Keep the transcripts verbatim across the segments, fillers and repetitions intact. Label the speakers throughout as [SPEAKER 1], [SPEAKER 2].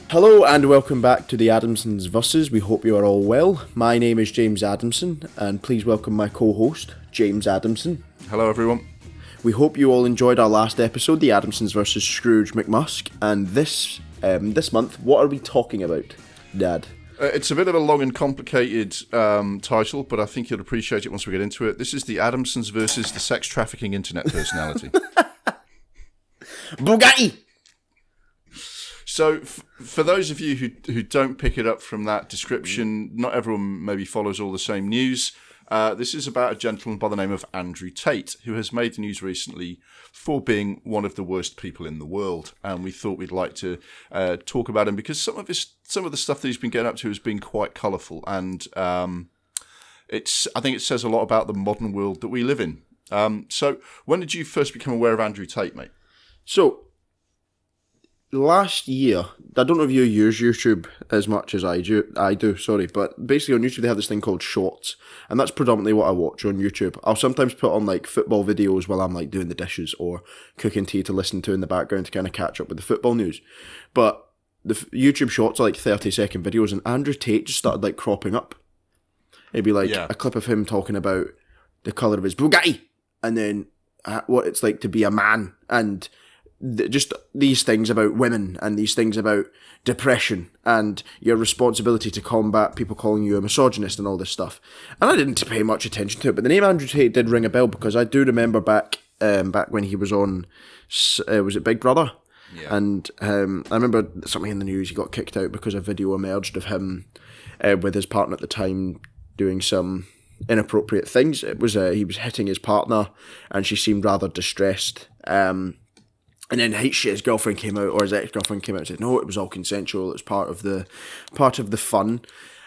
[SPEAKER 1] Hello and welcome back to the Adamsons Versus. We hope you are all well. My name is James Adamson and please welcome my co-host, James Adamson.
[SPEAKER 2] Hello everyone.
[SPEAKER 1] We hope you all enjoyed our last episode, the Adamsons versus Scrooge McMusk, and this um, this month, what are we talking about, Dad?
[SPEAKER 2] Uh, it's a bit of a long and complicated um, title, but I think you'll appreciate it once we get into it. This is the Adamsons versus the sex trafficking internet personality.
[SPEAKER 1] Bugatti!
[SPEAKER 2] So, f- for those of you who who don't pick it up from that description, not everyone maybe follows all the same news. Uh, this is about a gentleman by the name of Andrew Tate, who has made the news recently for being one of the worst people in the world. And we thought we'd like to uh, talk about him because some of his some of the stuff that he's been getting up to has been quite colourful, and um, it's I think it says a lot about the modern world that we live in. Um, so, when did you first become aware of Andrew Tate, mate?
[SPEAKER 1] So, last year, I don't know if you use YouTube as much as I do, I do, sorry, but basically on YouTube they have this thing called Shorts, and that's predominantly what I watch on YouTube. I'll sometimes put on like football videos while I'm like doing the dishes or cooking tea to listen to in the background to kind of catch up with the football news. But the f- YouTube Shorts are like thirty second videos, and Andrew Tate just started like cropping up. It'd be like
[SPEAKER 2] Yeah.
[SPEAKER 1] a clip of him talking about the colour of his Bugatti, and then uh, what it's like to be a man, and th- just these things about women, and these things about depression, and your responsibility to combat people calling you a misogynist and all this stuff. And I didn't pay much attention to it, but the name Andrew Tate did ring a bell because I do remember back um, back when he was on, uh, was it Big Brother?
[SPEAKER 2] Yeah.
[SPEAKER 1] And um, I remember something in the news, he got kicked out because a video emerged of him uh, with his partner at the time doing some inappropriate things. It was uh, he was hitting his partner, and she seemed rather distressed. Um, and then his, his girlfriend came out, or his ex-girlfriend came out and said, "No, it was all consensual. It was part of the part of the fun."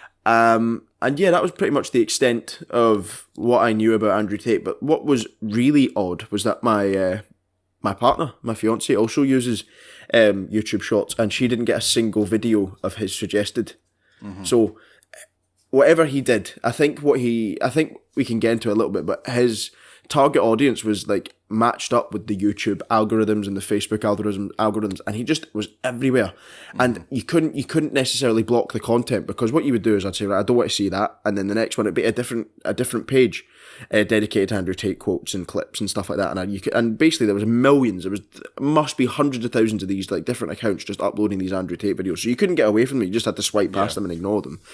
[SPEAKER 1] Um, and yeah, that was pretty much the extent of what I knew about Andrew Tate. But what was really odd was that my uh, my partner, my fiance, also uses um, YouTube Shorts, and she didn't get a single video of his suggested. Mm-hmm. So whatever he did, I think what he, I think we can get into it a little bit, but his target audience was like matched up with the YouTube algorithms and the Facebook algorithm algorithms, and he just was everywhere. Mm-hmm. And you couldn't, you couldn't necessarily block the content, because what you would do is I'd say, right, I don't want to see that, and then the next one it'd be a different, a different page uh, dedicated to Andrew Tate quotes and clips and stuff like that. And I, you could, and basically there was millions, there was must be hundreds of thousands of these like different accounts just uploading these Andrew Tate videos. So you couldn't get away from them. You just had to swipe past yeah. them and ignore them.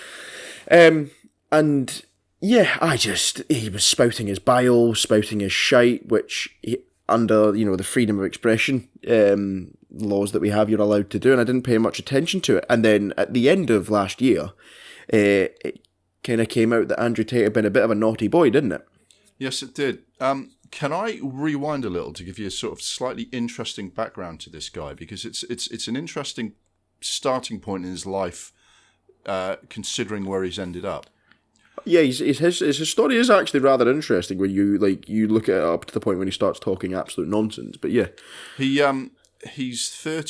[SPEAKER 1] Um, and yeah, I just, he was spouting his bile, spouting his shite, which he, under, you know, the freedom of expression um, laws that we have, you're allowed to do, and I didn't pay much attention to it. And then at the end of last year, uh, it kind of came out that Andrew Tate had been a bit of a naughty boy, didn't it?
[SPEAKER 2] Yes, it did. Um, can I rewind a little to give you a sort of slightly interesting background to this guy? Because it's it's it's an interesting starting point in his life, uh, considering where he's ended up.
[SPEAKER 1] Yeah, he's, he's, his his story is actually rather interesting when you like you look at it up to the point when he starts talking absolute nonsense. But yeah,
[SPEAKER 2] he um he's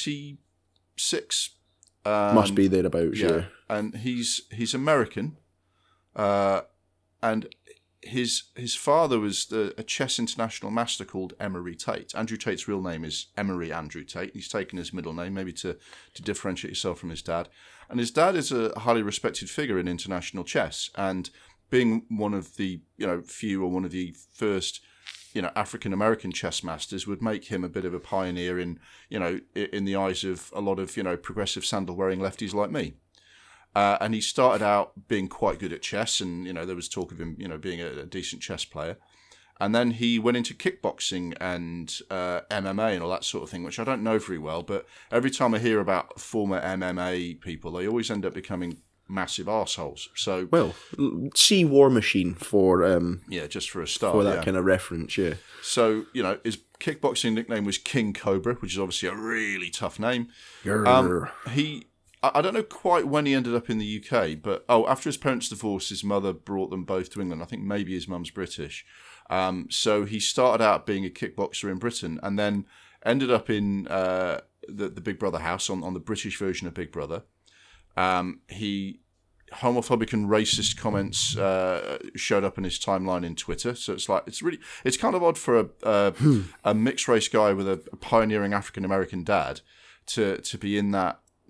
[SPEAKER 2] thirty-six. Um,
[SPEAKER 1] Must be thereabouts. Yeah, yeah.
[SPEAKER 2] And he's he's American, uh, and his his father was the, a chess international master called Emery Tate. Andrew Tate's real name is Emery Andrew Tate. He's taken his middle name maybe to to differentiate himself from his dad. And his dad is a highly respected figure in international chess, and being one of the you know few or one of the first you know African American chess masters would make him a bit of a pioneer in you know in the eyes of a lot of you know progressive sandal wearing lefties like me. Uh, and he started out being quite good at chess, and you know there was talk of him you know being a, a decent chess player. And then he went into kickboxing and uh, M M A and all that sort of thing, which I don't know very well. But every time I hear about former M M A people, they always end up becoming massive arseholes. So,
[SPEAKER 1] well, see War Machine for um,
[SPEAKER 2] yeah, just for a start,
[SPEAKER 1] for that
[SPEAKER 2] yeah.
[SPEAKER 1] kind of reference, yeah.
[SPEAKER 2] So you know, his kickboxing nickname was King Cobra, which is obviously a really tough name.
[SPEAKER 1] Grr.
[SPEAKER 2] Um, he. I don't know quite when he ended up in the U K, but oh, after his parents' divorce, his mother brought them both to England. I think maybe his mum's British. Um, so he started out being a kickboxer in Britain, and then ended up in uh, the the Big Brother house on, on the British version of Big Brother. Um, he homophobic and racist comments uh, showed up in his timeline in Twitter. So it's like it's really it's kind of odd for a a, a mixed race guy with a, a pioneering African American dad to to be in that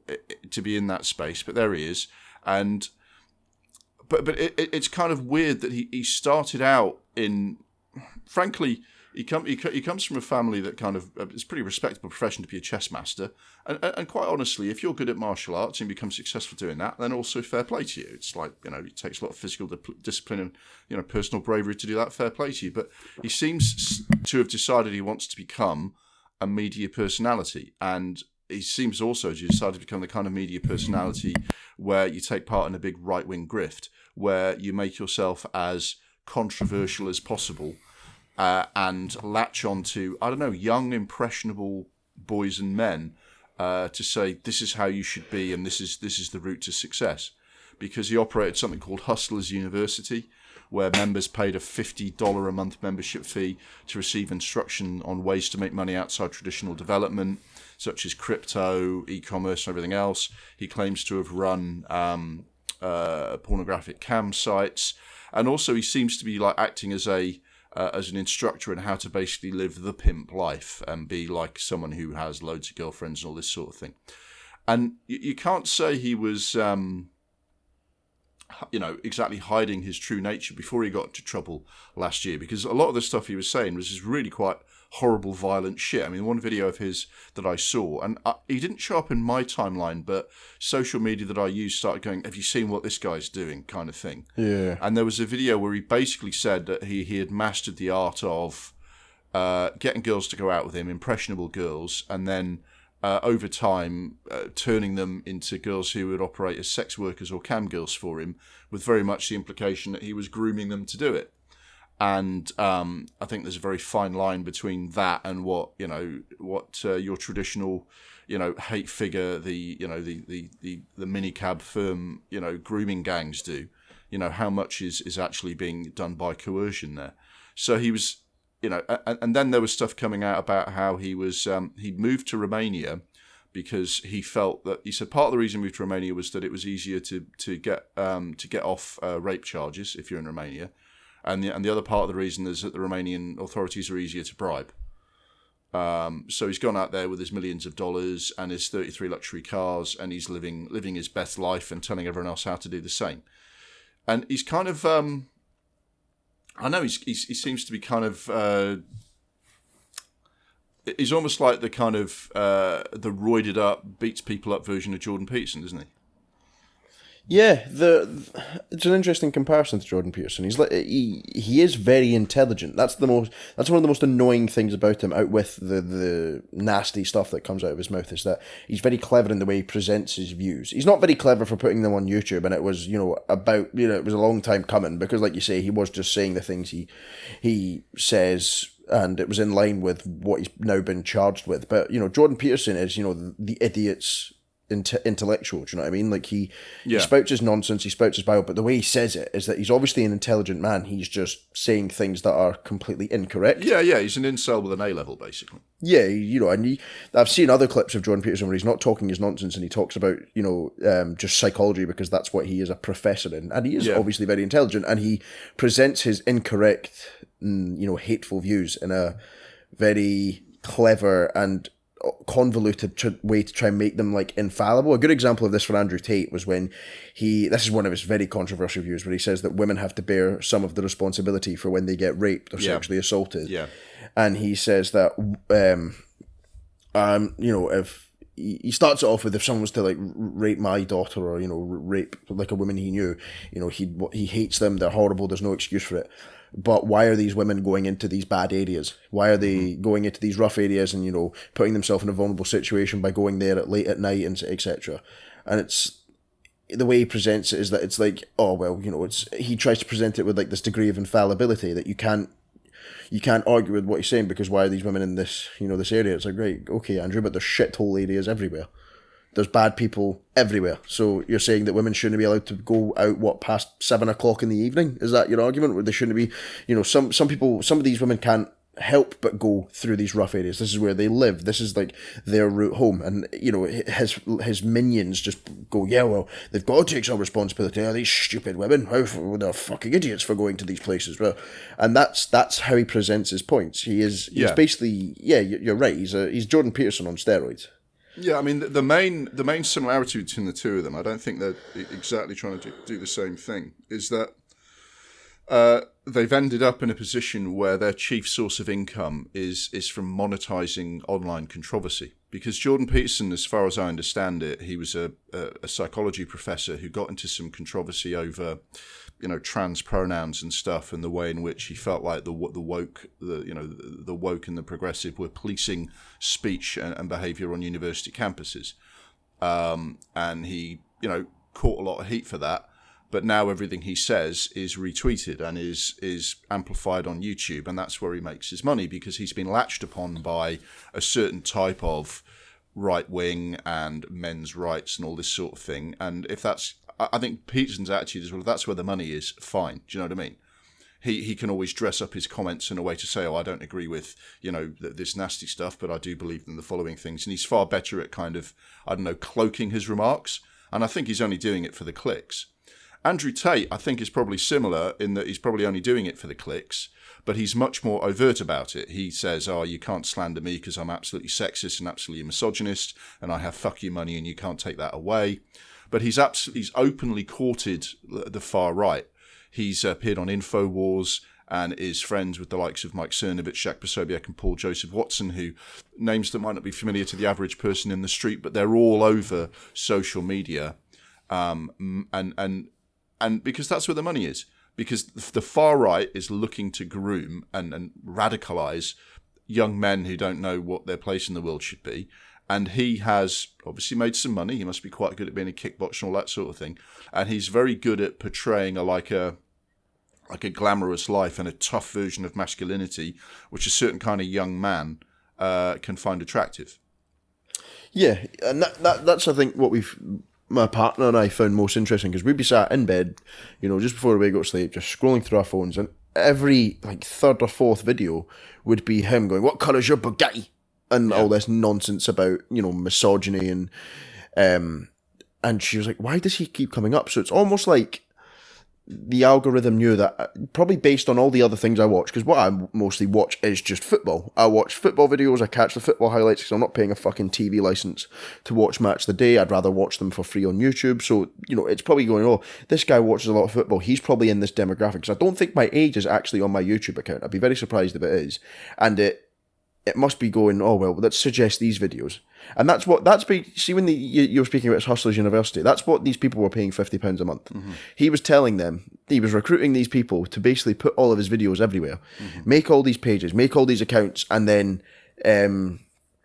[SPEAKER 2] to be in that space, but there he is. And but but it, it's kind of weird that he, he started out in, frankly, he come he, he comes from a family that kind of it's a pretty respectable profession to be a chess master, and, and and quite honestly, if you're good at martial arts and become successful doing that, then also fair play to you. It's like, you know, it takes a lot of physical di- discipline and, you know, personal bravery to do that. Fair play to you. But he seems to have decided he wants to become a media personality, and he seems also to decide to become the kind of media personality where you take part in a big right-wing grift, where you make yourself as controversial as possible, uh, and latch on to, I don't know, young, impressionable boys and men uh, to say, this is how you should be and this is this is the route to success. Because he operated something called Hustlers University, where members paid a fifty dollars a month membership fee to receive instruction on ways to make money outside traditional development, such as crypto, e-commerce, and everything else. He claims to have run um, uh, pornographic cam sites, and also he seems to be like acting as a uh, as an instructor in how to basically live the pimp life and be like someone who has loads of girlfriends and all this sort of thing. And you, you can't say he was, um, you know, exactly hiding his true nature before he got into trouble last year, because a lot of the stuff he was saying was just really quite horrible, violent shit. I mean, one video of his that I saw, and I, he didn't show up in my timeline, but social media that I use started going, have you seen what this guy's doing, kind of thing.
[SPEAKER 1] Yeah.
[SPEAKER 2] And there was a video where he basically said that he, he had mastered the art of uh, getting girls to go out with him, impressionable girls, and then uh, over time uh, turning them into girls who would operate as sex workers or cam girls for him, with very much the implication that he was grooming them to do it. And um, I think there's a very fine line between that and what, you know, what uh, your traditional, you know, hate figure, the, you know, the, the, the, the minicab firm, you know, grooming gangs do. You know, how much is, is actually being done by coercion there. So he was, you know, and, and then there was stuff coming out about how he was, um, he'd moved to Romania because he felt that, he said part of the reason he moved to Romania was that it was easier to, to get, um, to get off uh, rape charges if you're in Romania. And the, and the other part of the reason is that the Romanian authorities are easier to bribe. Um, so he's gone out there with his millions of dollars and his thirty-three luxury cars, and he's living living his best life and telling everyone else how to do the same. And he's kind of, um, I know he's, he's, he seems to be kind of, uh, he's almost like the kind of uh, the roided up, beats people up version of Jordan Peterson, isn't he?
[SPEAKER 1] Yeah, the it's an interesting comparison to Jordan Peterson. He's like he he is very intelligent. That's the most that's one of the most annoying things about him, out with the the nasty stuff that comes out of his mouth, is that he's very clever in the way he presents his views. He's not very clever for putting them on YouTube, and it was, you know, about, you know, it was a long time coming, because like you say, he was just saying the things he he says, and it was in line with what he's now been charged with. But, you know, Jordan Peterson is, you know, the, the idiot's Inte- intellectual, do you know what I mean? Like he,
[SPEAKER 2] yeah.
[SPEAKER 1] he spouts his nonsense, he spouts his Bible, but the way he says it is that he's obviously an intelligent man. He's just saying things that are completely incorrect.
[SPEAKER 2] Yeah, yeah, he's an incel with an A level, basically.
[SPEAKER 1] Yeah, you know, and he, I've seen other clips of Jordan Peterson where he's not talking his nonsense, and he talks about, you know, um, just psychology, because that's what he is a professor in, and he is yeah. obviously very intelligent, and he presents his incorrect, you know, hateful views in a very clever and convoluted tr- way to try and make them like infallible. A good example of this for Andrew Tate was when he, this is one of his very controversial views, where he says that women have to bear some of the responsibility for when they get raped or yeah. sexually assaulted.
[SPEAKER 2] Yeah.
[SPEAKER 1] And he says that, um, um, you know, if he starts it off with, if someone was to like rape my daughter, or, you know, rape like a woman he knew, you know, he he hates them, they're horrible, there's no excuse for it. But why are these women going into these bad areas? Why are they going into these rough areas and, you know, putting themselves in a vulnerable situation by going there at late at night and et cetera? And it's, the way he presents it is that it's like, oh, well, you know, it's, he tries to present it with like this degree of infallibility that you can't, you can't argue with what he's saying, because why are these women in this, you know, this area? It's like, right, okay, Andrew, but there's shithole areas everywhere. There's bad people everywhere. So you're saying that women shouldn't be allowed to go out, what, past seven o'clock in the evening? Is that your argument? Where they shouldn't be, you know, some, some people, some of these women can't help but go through these rough areas. This is where they live. This is like their route home. And, you know, his his minions just go, yeah, well, they've got to take some responsibility. Oh, these stupid women, how, they're fucking idiots for going to these places. Well, and that's that's how he presents his points. He is, he's
[SPEAKER 2] yeah.
[SPEAKER 1] basically, yeah, you're right. He's a, he's Jordan Peterson on steroids.
[SPEAKER 2] Yeah, I mean, the, the main the main similarity between the two of them, I don't think they're exactly trying to do, do the same thing, is that uh, they've ended up in a position where their chief source of income is is from monetizing online controversy. Because Jordan Peterson, as far as I understand it, he was a, a, a psychology professor who got into some controversy over, you know, trans pronouns and stuff, and the way in which he felt like the the woke, the you know, the, the woke and the progressive were policing speech and, and behaviour on university campuses, um, and he, you know, caught a lot of heat for that. But now everything he says is retweeted and is is amplified on YouTube, and that's where he makes his money, because he's been latched upon by a certain type of right wing and men's rights and all this sort of thing. And if that's, I think Peterson's attitude is, well, if that's where the money is, fine. Do you know what I mean? He he can always dress up his comments in a way to say, oh, I don't agree with, you know, this nasty stuff, but I do believe in the following things. And he's far better at kind of, I don't know, cloaking his remarks. And I think he's only doing it for the clicks. Andrew Tate, I think, is probably similar in that he's probably only doing it for the clicks, but he's much more overt about it. He says, oh, you can't slander me because I'm absolutely sexist and absolutely misogynist, and I have fuck you money and you can't take that away. But he's absolutely, he's openly courted the far right. He's appeared on InfoWars and is friends with the likes of Mike Cernovich, Jacques Posobiec and Paul Joseph Watson, who, names that might not be familiar to the average person in the street, but they're all over social media. Um, and, and, And because that's where the money is. Because the far right is looking to groom and, and radicalise young men who don't know what their place in the world should be. And he has obviously made some money. He must be quite good at being a kickboxer and all that sort of thing. And he's very good at portraying a like a like a glamorous life and a tough version of masculinity, which a certain kind of young man uh, can find attractive.
[SPEAKER 1] Yeah, and that, that that's I think what we've. My partner and I found most interesting, because we'd be sat in bed, you know, just before we go to sleep, just scrolling through our phones, and every like third or fourth video would be him going, "What colour's your Bugatti?" and yeah. all this nonsense about, you know, misogyny and um, and she was like, "Why does he keep coming up?" So it's almost like the algorithm knew that, probably based on all the other things I watch, because what I mostly watch is just football. I watch football videos, I catch the football highlights, because I'm not paying a fucking T V license to watch Match of the Day. I'd rather watch them for free on YouTube. So, you know, it's probably going, oh, this guy watches a lot of football, he's probably in this demographic. Because I don't think my age is actually on my YouTube account. I'd be very surprised if it is. And it it must be going, oh, well, let's suggest these videos. And that's what, that's, be, see, when the, you, you were speaking about Hustlers University, that's what these people were paying fifty pounds a month. Mm-hmm. He was telling them, he was recruiting these people to basically put all of his videos everywhere, mm-hmm. make all these pages, make all these accounts, and then um,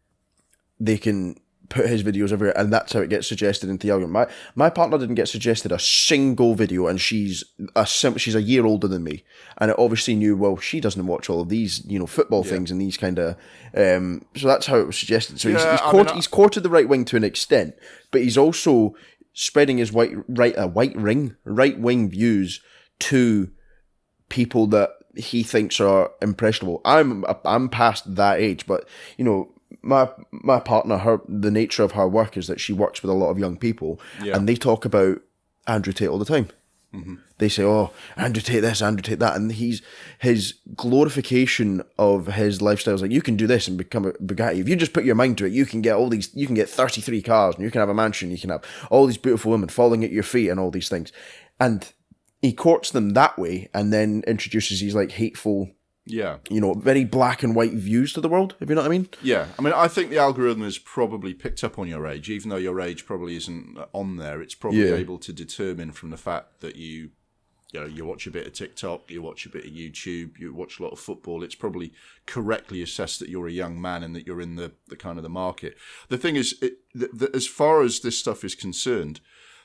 [SPEAKER 1] they can put his videos everywhere, and that's how it gets suggested into the algorithm. My my partner didn't get suggested a single video, and she's a she's a year older than me, and it obviously knew, well, she doesn't watch all of these, you know, football yeah. things and these kind of um so that's how it was suggested. So yeah, he's he's, court, mean, I... he's courted the right wing to an extent, but he's also spreading his white right a uh, white ring right wing views to people that he thinks are impressionable. I'm I'm past that age, but you know, my my partner, her the nature of her work is that she works with a lot of young people, yeah. and they talk about Andrew Tate all the time. Mm-hmm. They say, "Oh, Andrew Tate this, Andrew Tate that," and he's his glorification of his lifestyle is like, you can do this and become a Bugatti. If you just put your mind to it, you can get all these. You can get thirty-three cars, and you can have a mansion. You can have all these beautiful women falling at your feet, and all these things. And he courts them that way, and then introduces these like hateful.
[SPEAKER 2] Yeah.
[SPEAKER 1] You know, very black and white views to the world, if you know what I mean?
[SPEAKER 2] Yeah. I mean, I think the algorithm has probably picked up on your age, even though your age probably isn't on there. It's probably yeah. able to determine from the fact that you, you know, you watch a bit of TikTok, you watch a bit of YouTube, you watch a lot of football. It's probably correctly assessed that you're a young man and that you're in the, the kind of the market. The thing is, it, the, the, as far as this stuff is concerned,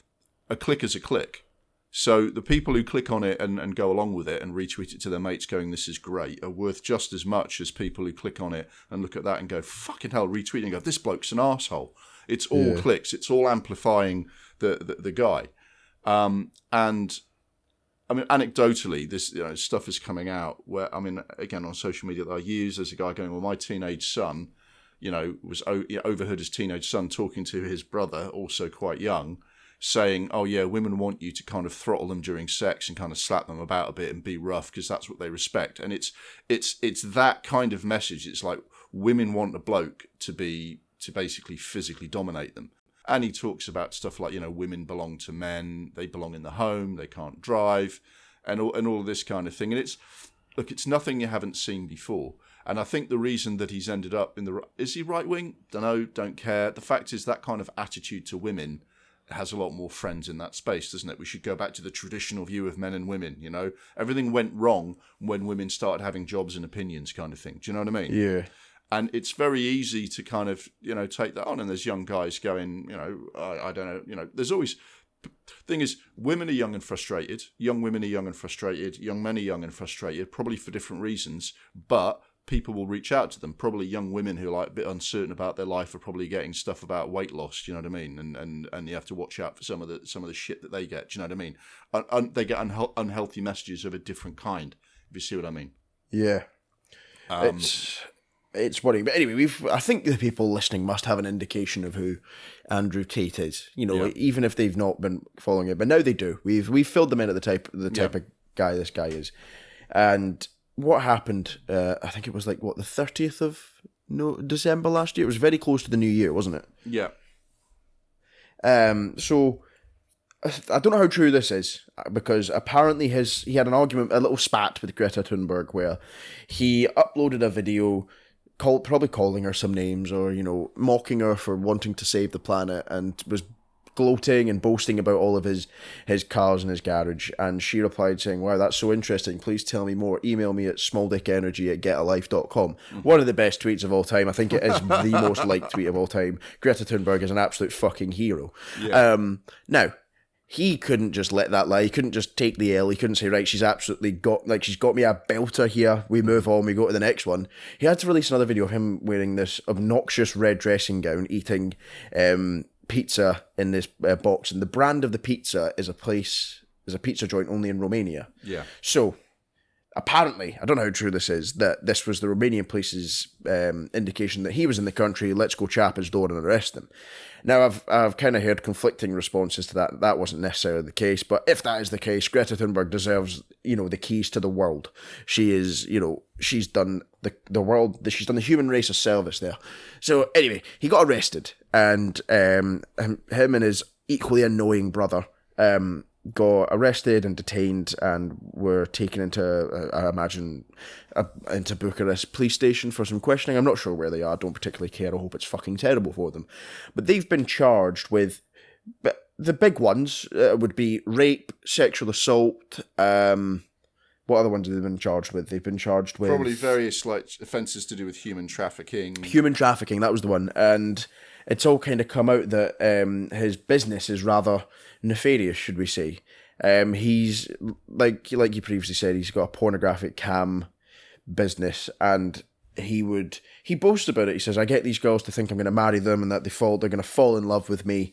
[SPEAKER 2] a click is a click. So the people who click on it and, and go along with it and retweet it to their mates going, this is great, are worth just as much as people who click on it and look at that and go, fucking hell, retweet and go, this bloke's an arsehole. It's all yeah. clicks. It's all amplifying the, the, the guy. Um, and, I mean, anecdotally, this you know, stuff is coming out where, I mean, again, on social media that I use, there's a guy going, well, my teenage son, you know, was you know, overheard his teenage son talking to his brother, also quite young, saying, oh yeah, women want you to kind of throttle them during sex and kind of slap them about a bit and be rough because that's what they respect. And it's it's it's that kind of message. It's like women want a bloke to be to basically physically dominate them. And he talks about stuff like, you know, women belong to men, they belong in the home, they can't drive, and all, and all of this kind of thing. And it's, look, it's nothing you haven't seen before. And I think the reason that he's ended up in the... Is he right-wing? Don't know, don't care. The fact is that kind of attitude to women has a lot more friends in that space, doesn't it? We should go back to the traditional view of men and women, you know? Everything went wrong when women started having jobs and opinions kind of thing. Do you know what I mean?
[SPEAKER 1] Yeah.
[SPEAKER 2] And it's very easy to kind of, you know, take that on. And there's young guys going, you know, I, I don't know, you know, there's always... Thing is, women are young and frustrated. Young women are young and frustrated. Young men are young and frustrated, probably for different reasons. But people will reach out to them. Probably young women who are like a bit uncertain about their life are probably getting stuff about weight loss. You know what I mean? And and and you have to watch out for some of the some of the shit that they get. Do you know what I mean? Un, un, they get unhe- unhealthy messages of a different kind. If you see what I mean?
[SPEAKER 1] Yeah.
[SPEAKER 2] Um,
[SPEAKER 1] it's it's worrying, but anyway, we've. I think the people listening must have an indication of who Andrew Tate is. You know,
[SPEAKER 2] Yeah.
[SPEAKER 1] even if they've not been following it, but now they do. We've we've filled them in at the type the type
[SPEAKER 2] Yeah.
[SPEAKER 1] of guy this guy is, and what happened? Uh, I think it was like what the thirtieth of no December last year. It was very close to the new year, wasn't it?
[SPEAKER 2] yeah.
[SPEAKER 1] Um. So I don't know how true this is, because apparently his he had an argument, a little spat with Greta Thunberg, where he uploaded a video, call, probably calling her some names, or, you know, mocking her for wanting to save the planet, and was gloating and boasting about all of his his cars in his garage. And she replied saying, "Wow, that's so interesting. Please tell me more. Email me at smalldickenergy at getalife dot com." Mm-hmm. One of the best tweets of all time. I think it is the most liked tweet of all time. Greta Thunberg is an absolute fucking hero.
[SPEAKER 2] Yeah.
[SPEAKER 1] Um, now, he couldn't just let that lie. He couldn't just take the L. He couldn't say, right, she's absolutely got, like, she's got me a belter here. We move on. We go to the next one. He had to release another video of him wearing this obnoxious red dressing gown, eating um, pizza in this uh, box. And the brand of the pizza is a place, is a pizza joint only in Romania.
[SPEAKER 2] Yeah.
[SPEAKER 1] So, apparently, I don't know how true this is, that this was the Romanian police's um, indication that he was in the country. Let's go chap his door and arrest him. Now, I've I've kind of heard conflicting responses to that. That wasn't necessarily the case, but if that is the case, Greta Thunberg deserves, you know, the keys to the world. She is, you know, she's done the the world, she's done the human race a service there. So anyway, he got arrested, and um, him and his equally annoying brother um. got arrested and detained and were taken into, uh, I imagine, uh, into Bucharest police station for some questioning. I'm not sure where they are. I don't particularly care. I hope it's fucking terrible for them. But they've been charged with, but the big ones uh, would be rape, sexual assault. Um, what other ones have they been charged with? They've been charged with
[SPEAKER 2] Probably various like offences to do with human trafficking.
[SPEAKER 1] Human trafficking, that was the one. And it's all kind of come out that um, his business is rather nefarious, should we say. Um, he's, like like you previously said, he's got a pornographic cam business, and he would, he boasts about it. He says, I get these girls to think I'm going to marry them and that they fall, they're going to fall in love with me.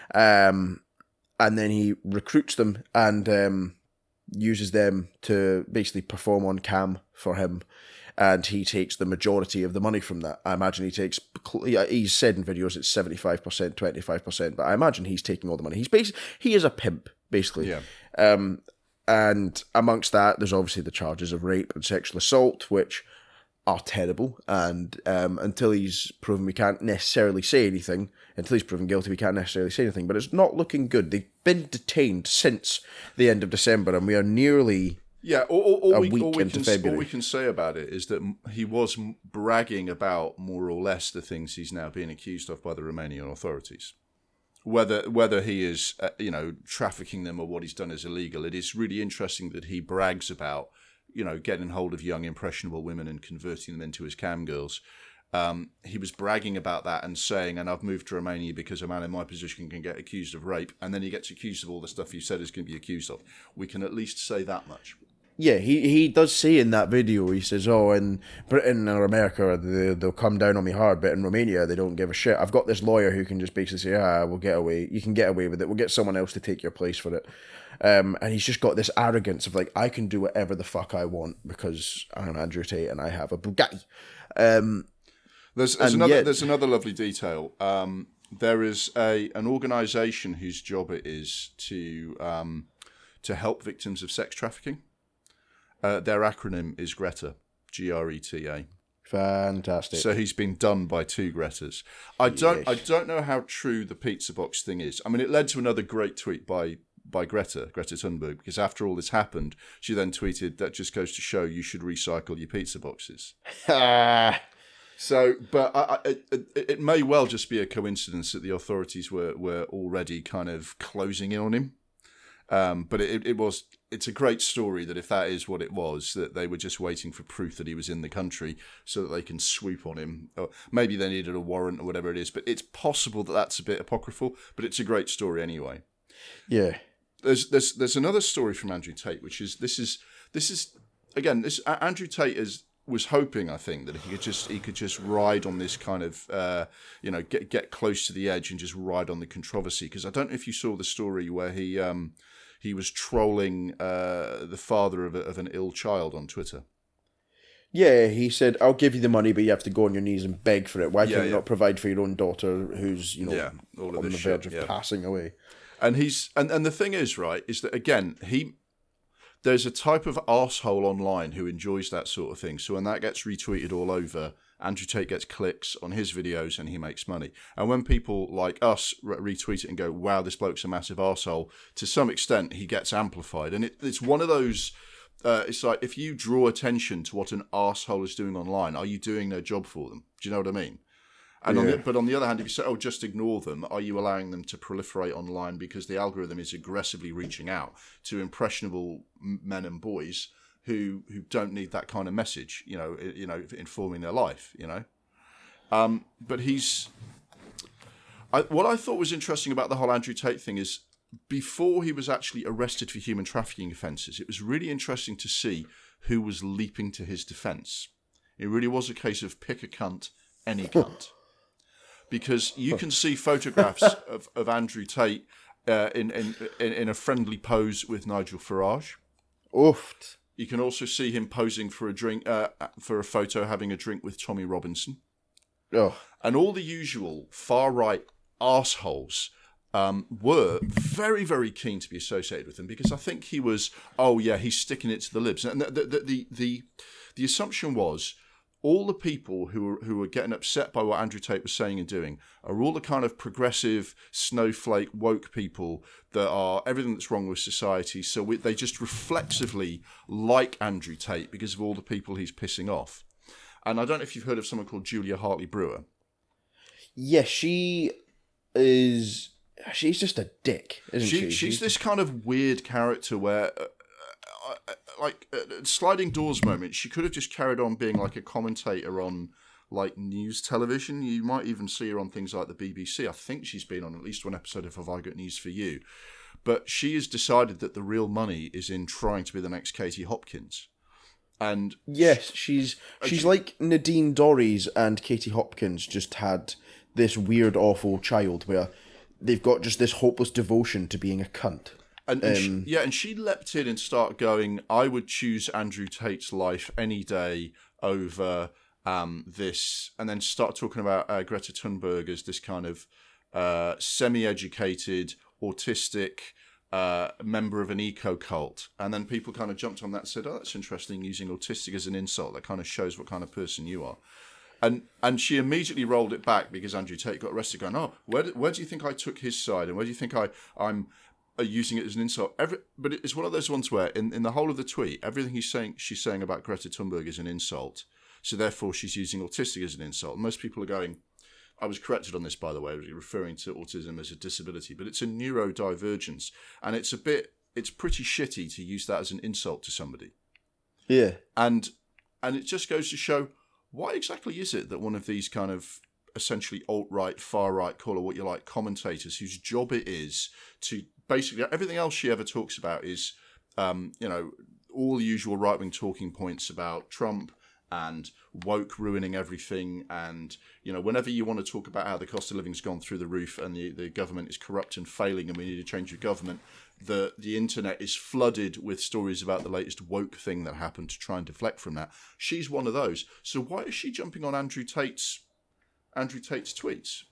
[SPEAKER 1] Um, and then he recruits them and um, uses them to basically perform on cam for him. And he takes the majority of the money from that. I imagine he takes, he's said in videos it's seventy-five percent, twenty-five percent, but I imagine he's taking all the money. He's basically, he is a pimp, basically.
[SPEAKER 2] Yeah.
[SPEAKER 1] Um, and amongst that, there's obviously the charges of rape and sexual assault, which are terrible. And um, until he's proven, we can't necessarily say anything. Until he's proven guilty, we can't necessarily say anything. But it's not looking good. They've been detained since the end of December, and we are nearly...
[SPEAKER 2] Yeah, all, all, all,
[SPEAKER 1] a
[SPEAKER 2] we,
[SPEAKER 1] week
[SPEAKER 2] all, we
[SPEAKER 1] into
[SPEAKER 2] can,
[SPEAKER 1] February.
[SPEAKER 2] all we can say about it is that he was bragging about more or less the things he's now being accused of by the Romanian authorities. Whether whether he is, uh, you know, trafficking them or what he's done is illegal, it is really interesting that he brags about, you know, getting hold of young impressionable women and converting them into his cam girls. Um, he was bragging about that and saying, and I've moved to Romania because a man in my position can get accused of rape, and then he gets accused of all the stuff he said he's going to be accused of. We can at least say that much.
[SPEAKER 1] Yeah, he, he does say in that video, he says, oh, in Britain or America, they, they'll come down on me hard, but in Romania, they don't give a shit. I've got this lawyer who can just basically say, ah, we'll get away. You can get away with it. We'll get someone else to take your place for it. Um, and he's just got this arrogance of like, I can do whatever the fuck I want because I'm Andrew Tate and I have a Bugatti. Um,
[SPEAKER 2] there's there's
[SPEAKER 1] and
[SPEAKER 2] another
[SPEAKER 1] yet-
[SPEAKER 2] there's another lovely detail. Um, there is a an organisation whose job it is to um, to help victims of sex trafficking. Uh, their acronym is GRETA, G R E T A.
[SPEAKER 1] Fantastic.
[SPEAKER 2] So he's been done by two Gretas. I don't.
[SPEAKER 1] Yes.
[SPEAKER 2] I don't know how true the pizza box thing is. I mean, it led to another great tweet by by Greta Greta Thunberg, because after all this happened, she then tweeted, "That just goes to show you should recycle your pizza boxes." So, but I, I, it, it may well just be a coincidence that the authorities were were already kind of closing in on him. Um, but it, it was, it's a great story that if that is what it was, that they were just waiting for proof that he was in the country so that they can swoop on him. Or maybe they needed a warrant or whatever it is, but it's possible that that's a bit apocryphal, but it's a great story anyway.
[SPEAKER 1] Yeah.
[SPEAKER 2] There's, there's, there's another story from Andrew Tate, which is, this is, this is, again, this, Andrew Tate is, was hoping, I think, that he could just, he could just ride on this kind of, uh, you know, get, get close to the edge and just ride on the controversy. Because I don't know if you saw the story where he, um, he was trolling uh, the father of, a, of an ill child on Twitter.
[SPEAKER 1] Yeah, he said, "I'll give you the money, but you have to go on your knees and beg for it. Why
[SPEAKER 2] Yeah,
[SPEAKER 1] can't you
[SPEAKER 2] yeah.
[SPEAKER 1] not provide for your own daughter who's, you know,
[SPEAKER 2] Yeah, all of
[SPEAKER 1] on
[SPEAKER 2] this
[SPEAKER 1] the
[SPEAKER 2] shit,
[SPEAKER 1] verge of
[SPEAKER 2] yeah.
[SPEAKER 1] passing away?"
[SPEAKER 2] And he's and, and the thing is, right, is that again, he there's a type of arsehole online who enjoys that sort of thing. So when that gets retweeted all over, Andrew Tate gets clicks on his videos and he makes money. And when people like us re- retweet it and go, "Wow, this bloke's a massive arsehole," to some extent he gets amplified. And it, it's one of those, uh, it's like if you draw attention to what an arsehole is doing online, are you doing their job for them? Do you know what I mean? And on
[SPEAKER 1] Yeah.
[SPEAKER 2] the, but on the other hand, if you say, "Oh, just ignore them," are you allowing them to proliferate online because the algorithm is aggressively reaching out to impressionable m- men and boys who who don't need that kind of message, you know, i- you know, informing their life, you know? Um, but he's, I, what I thought was interesting about the whole Andrew Tate thing is, before he was actually arrested for human trafficking offences, it was really interesting to see who was leaping to his defence. It really was a case of pick a cunt, any cunt. Because you can see photographs of, of Andrew Tate uh, in, in in in a friendly pose with Nigel Farage.
[SPEAKER 1] Oof.
[SPEAKER 2] You can also see him posing for a drink, uh, for a photo, having a drink with Tommy Robinson,
[SPEAKER 1] Oh.
[SPEAKER 2] and all the usual far right arseholes um, were very very keen to be associated with him, because I think he was, oh yeah, he's sticking it to the libs, and the the the the, the assumption was, all the people who were, who were getting upset by what Andrew Tate was saying and doing are all the kind of progressive, snowflake, woke people that are everything that's wrong with society. So we, they just reflexively like Andrew Tate because of all the people he's pissing off. And I don't know if you've heard of someone called Julia Hartley Brewer.
[SPEAKER 1] Yeah, she is... She's just a dick, isn't she?
[SPEAKER 2] She, she's this kind of weird character where... Uh, uh, like uh, sliding doors moment, she could have just carried on being like a commentator on like news television. You might even see her on things like the B B C. I think she's been on at least one episode of Have I Got News for You. But she has decided that the real money is in trying to be the next Katie Hopkins. And
[SPEAKER 1] Yes, she's she's
[SPEAKER 2] she-
[SPEAKER 1] like Nadine Dorries and Katie Hopkins just had this weird, awful child where they've got just this hopeless devotion to being a cunt.
[SPEAKER 2] And, and she,
[SPEAKER 1] Um,
[SPEAKER 2] yeah, and she leapt in and started going, "I would choose Andrew Tate's life any day over um, this," and then start talking about uh, Greta Thunberg as this kind of uh, semi-educated, autistic uh, member of an eco-cult. And then people kind of jumped on that and said, "Oh, that's interesting, using autistic as an insult. That kind of shows what kind of person you are." And and she immediately rolled it back because Andrew Tate got arrested, going, "Oh, where do, where do you think I took his side? And where do you think I, I'm... are using it as an insult?" Every, but it's one of those ones where in, in the whole of the tweet, everything he's saying, she's saying about Greta Thunberg is an insult. So therefore she's using autistic as an insult. And most people are going, I was corrected on this, by the way, referring to autism as a disability, but it's a neurodivergence. And it's a bit, it's pretty shitty to use that as an insult to somebody.
[SPEAKER 1] Yeah.
[SPEAKER 2] And, and it just goes to show, why exactly is it that one of these kind of essentially alt-right, far-right, call it what you like, commentators whose job it is to basically, everything else she ever talks about is, um, you know, all the usual right-wing talking points about Trump and woke ruining everything. And, you know, whenever you want to talk about how the cost of living's gone through the roof and the, the government is corrupt and failing and we need to change the government, the, the internet is flooded with stories about the latest woke thing that happened to try and deflect from that. She's one of those. So why is she jumping on Andrew Tate's Andrew Tate's tweets?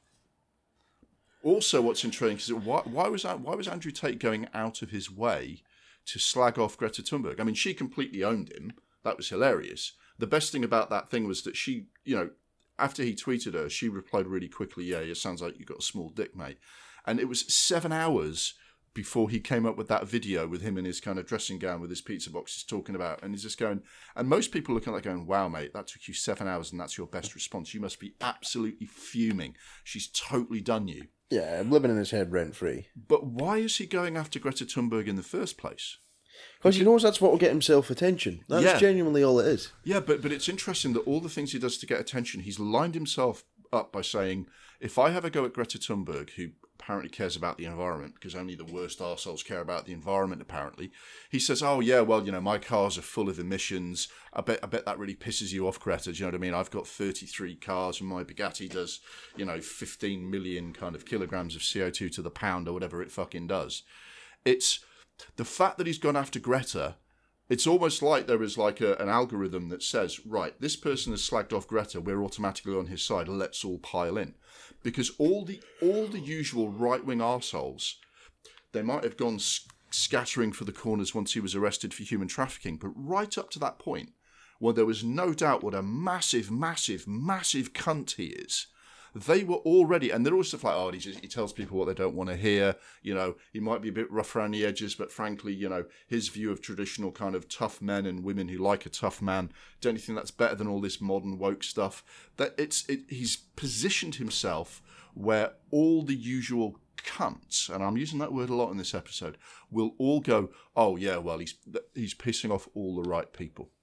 [SPEAKER 2] Also, what's intriguing is why, why was that, why was Andrew Tate going out of his way to slag off Greta Thunberg? I mean, she completely owned him. That was hilarious. the best thing about that thing was that she, you know, after he tweeted her, she replied really quickly, yeah, it sounds like you got a small dick, mate. And it was seven hours before he came up with that video with him in his kind of dressing gown with his pizza boxes talking about, and he's just going, and most people looking like going, wow, mate, that took you seven hours and that's your best response. You must be absolutely fuming. She's totally done you.
[SPEAKER 1] Yeah, I'm living in his head rent-free.
[SPEAKER 2] But why is he going after Greta Thunberg in the first place?
[SPEAKER 1] Because he knows that's what will get himself attention. That's
[SPEAKER 2] Yeah.
[SPEAKER 1] genuinely all it is.
[SPEAKER 2] Yeah, but but it's interesting that all the things he does to get attention, he's lined himself up by saying, if I have a go at Greta Thunberg, who apparently cares about the environment, because only the worst arseholes care about the environment, apparently, he says, oh, yeah, well, you know, my cars are full of emissions. I bet I bet that really pisses you off, Greta. Do you know what I mean? I've got thirty-three cars and my Bugatti does, you know, fifteen million kind of kilograms of C O two to the pound or whatever it fucking does. It's the fact that he's gone after Greta. It's almost like there is like a, an algorithm that says, right, this person has slagged off Greta, we're automatically on his side, let's all pile in. Because all the all the usual right-wing arseholes, they might have gone s- scattering for the corners once he was arrested for human trafficking, but right up to that point, where there was no doubt what a massive, massive, massive cunt he is, they were already, and they're all stuff like, oh, he, just, he tells people what they don't want to hear, you know, he might be a bit rough around the edges, but frankly, you know, his view of traditional kind of tough men and women who like a tough man, don't you think that's better than all this modern woke stuff? That it's it, he's positioned himself where all the usual cunts, and I'm using that word a lot in this episode, will all go, oh yeah, well, he's he's pissing off all the right people.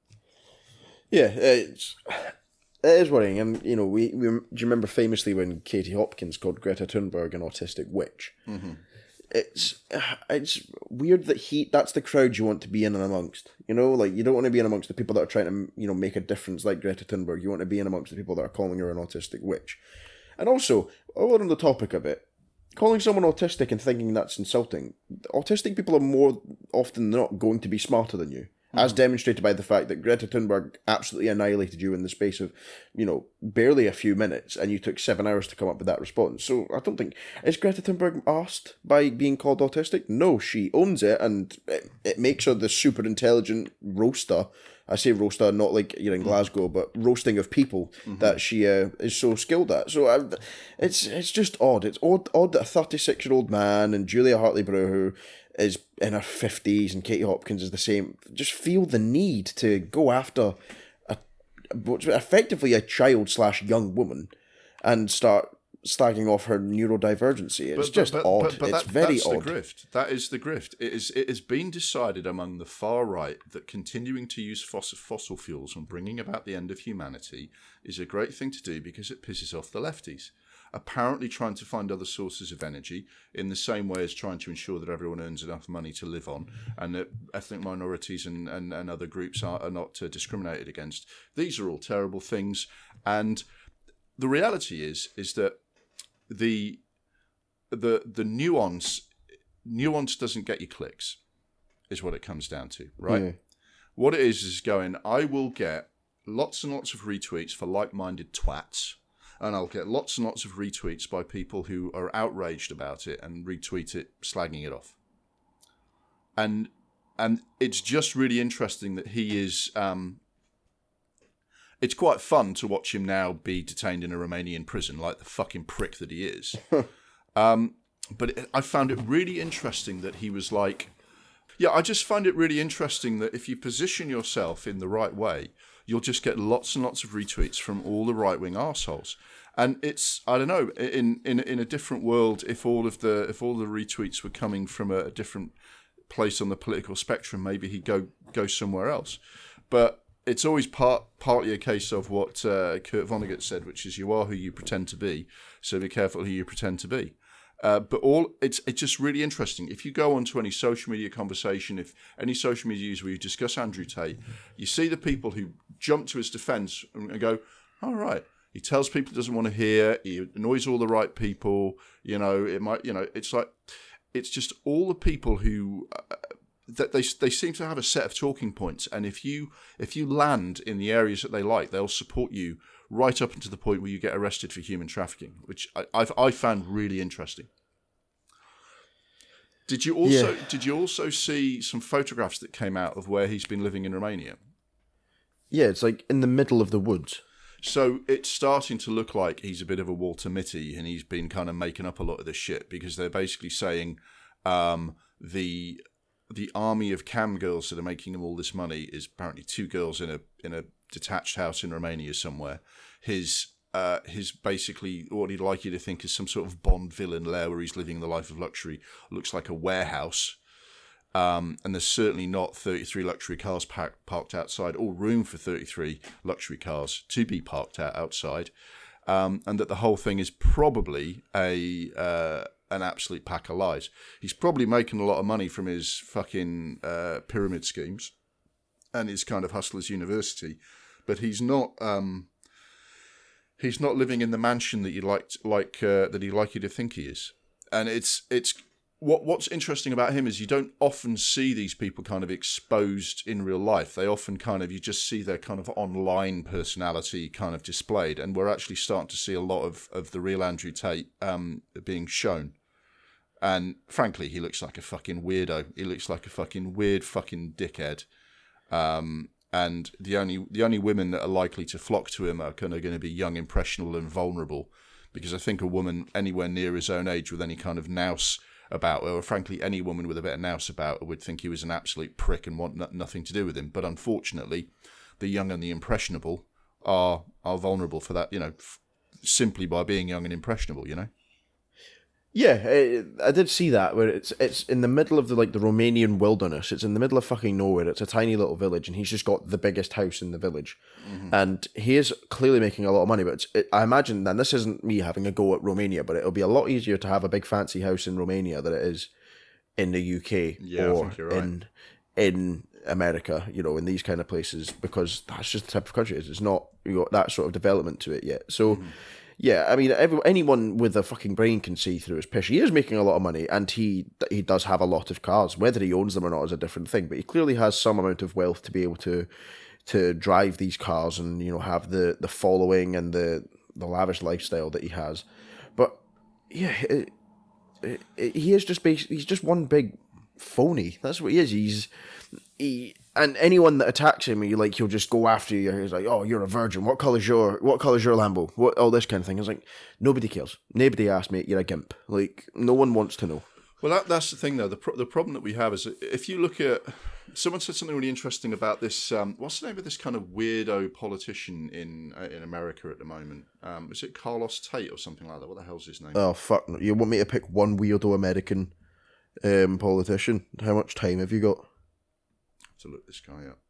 [SPEAKER 1] Yeah, it's... It is worrying, and you know, we, we do you remember famously when Katie Hopkins called Greta Thunberg an autistic witch? Mm-hmm. It's it's weird that he that's the crowd you want to be in and amongst. You know, like you don't want to be in amongst the people that are trying to you know make a difference, like Greta Thunberg. You want to be in amongst the people that are calling her an autistic witch. And also, while on the topic of it, calling someone autistic and thinking that's insulting. Autistic people are more often than not going to be smarter than you. As demonstrated by the fact that Greta Thunberg absolutely annihilated you in the space of, you know, barely a few minutes, and you took seven hours to come up with that response. So I don't think... Is Greta Thunberg asked by being called autistic? No, she owns it, and it, it makes her the super intelligent roaster. I say roaster, not like you're in Glasgow, but roasting of people mm-hmm. that she uh, is so skilled at. So I, it's it's just odd. It's odd, odd that a thirty-six-year-old man and Julia Hartley-Brewer, who is in her fifties, and Katie Hopkins is the same, just feel the need to go after a, what's effectively a child slash young woman and start slagging off her neurodivergency. It's but, just but, odd. But, but it's that, very
[SPEAKER 2] that's
[SPEAKER 1] odd.
[SPEAKER 2] That's the grift. That is the grift. It is. It has been decided among the far right that continuing to use fossil, fossil fuels and bringing about the end of humanity is a great thing to do because it pisses off the lefties. Apparently trying to find other sources of energy in the same way as trying to ensure that everyone earns enough money to live on and that ethnic minorities and, and, and other groups are, are not uh, discriminated against. These are all terrible things. And the reality is, is that the the the nuance nuance doesn't get you clicks, is what it comes down to, right? Yeah. What it is is going, I will get lots and lots of retweets for like-minded twats, and I'll get lots and lots of retweets by people who are outraged about it and retweet it, slagging it off. And and it's just really interesting that he is... Um, it's quite fun to watch him now be detained in a Romanian prison, like the fucking prick that he is. um, but it, I found it really interesting that he was like... Yeah, I just find it really interesting that if you position yourself in the right way, you'll just get lots and lots of retweets from all the right-wing arseholes. And it's, I don't know, in, in in a different world, if all of the if all the retweets were coming from a, a different place on the political spectrum, maybe he'd go go somewhere else. But it's always part partly a case of what uh, Kurt Vonnegut said, which is you are who you pretend to be, so be careful who you pretend to be. Uh, but all it's it's just really interesting. If you go onto any social media conversation, if any social media user where you discuss Andrew Tate, you see the people who jump to his defence and go, "All right, he tells people he doesn't want to hear. He annoys all the right people. You know, it might. You know, it's like it's just all the people who." Uh, that they they seem to have a set of talking points, and if you if you land in the areas that they like, they'll support you right up until the point where you get arrested for human trafficking, which I I've, I found really interesting. Did you also yeah. did you also see some photographs that came out of where he's been living in Romania?
[SPEAKER 1] Yeah, it's like in the middle of the woods.
[SPEAKER 2] So it's starting to look like he's a bit of a Walter Mitty, and he's been kind of making up a lot of this shit, because they're basically saying um, the the army of cam girls that are making him all this money is apparently two girls in a in a detached house in Romania somewhere. His uh, his basically what he'd like you to think is some sort of Bond villain lair where he's living the life of luxury. Looks like a warehouse. Um, and there's certainly not thirty-three luxury cars pack, parked outside, or room for thirty-three luxury cars to be parked out outside. Um, and that the whole thing is probably a uh, an absolute pack of lies. He's probably making a lot of money from his fucking uh, pyramid schemes and his kind of Hustlers University, but he's not um, he's not living in the mansion that you like like uh, that he'd like you to think he is. And it's it's. What What's interesting about him is you don't often see these people kind of exposed in real life. They often kind of, you just see their kind of online personality kind of displayed. And we're actually starting to see a lot of, of the real Andrew Tate um, being shown. And frankly, he looks like a fucking weirdo. He looks like a fucking weird fucking dickhead. Um, and the only the only women that are likely to flock to him are kind of going to be young, impressionable and vulnerable. Because I think a woman anywhere near his own age with any kind of nous about, or frankly any woman with a bit of nous about her would think he was an absolute prick and want no- nothing to do with him. But unfortunately, the young and the impressionable are are vulnerable for that, you know, f- simply by being young and impressionable, you know.
[SPEAKER 1] Yeah, I, I did see that, where it's it's in the middle of the like the Romanian wilderness. It's in the middle of fucking nowhere. It's a tiny little village, and he's just got the biggest house in the village, mm-hmm. and he is clearly making a lot of money. But it's, it, I imagine, and this isn't me having a go at Romania, but it'll be a lot easier to have a big fancy house in Romania than it is in the U K
[SPEAKER 2] yeah,
[SPEAKER 1] or
[SPEAKER 2] I think you're right.
[SPEAKER 1] in in America. You know, in these kind of places, because that's just the type of country it is. It's not you got that sort of development to it yet. So. Mm-hmm. Yeah, I mean, every, anyone with a fucking brain can see through his pish. He is making a lot of money, and he he does have a lot of cars. Whether he owns them or not is a different thing, but he clearly has some amount of wealth to be able to to drive these cars and, you know, have the, the following and the, the lavish lifestyle that he has. But, yeah, it, it, it, he is just basically, he's just one big phony. That's what he is. He's... He, and anyone that attacks him, he like he'll just go after you. He's like, "Oh, you're a virgin. What colour's your What colour's your Lambo? What all this kind of thing." It's like nobody cares. Nobody asked, mate. You're a gimp. Like no one wants to know.
[SPEAKER 2] Well, that, that's the thing, though. The pro- the problem that we have is that if you look at, someone said something really interesting about this. Um, what's the name of this kind of weirdo politician in uh, in America at the moment? Um, is it Carlos Tate or something like that? What the hell's his name?
[SPEAKER 1] Oh fuck! You want me to pick one weirdo American um, politician? How much time have you got?
[SPEAKER 2] To look this guy up.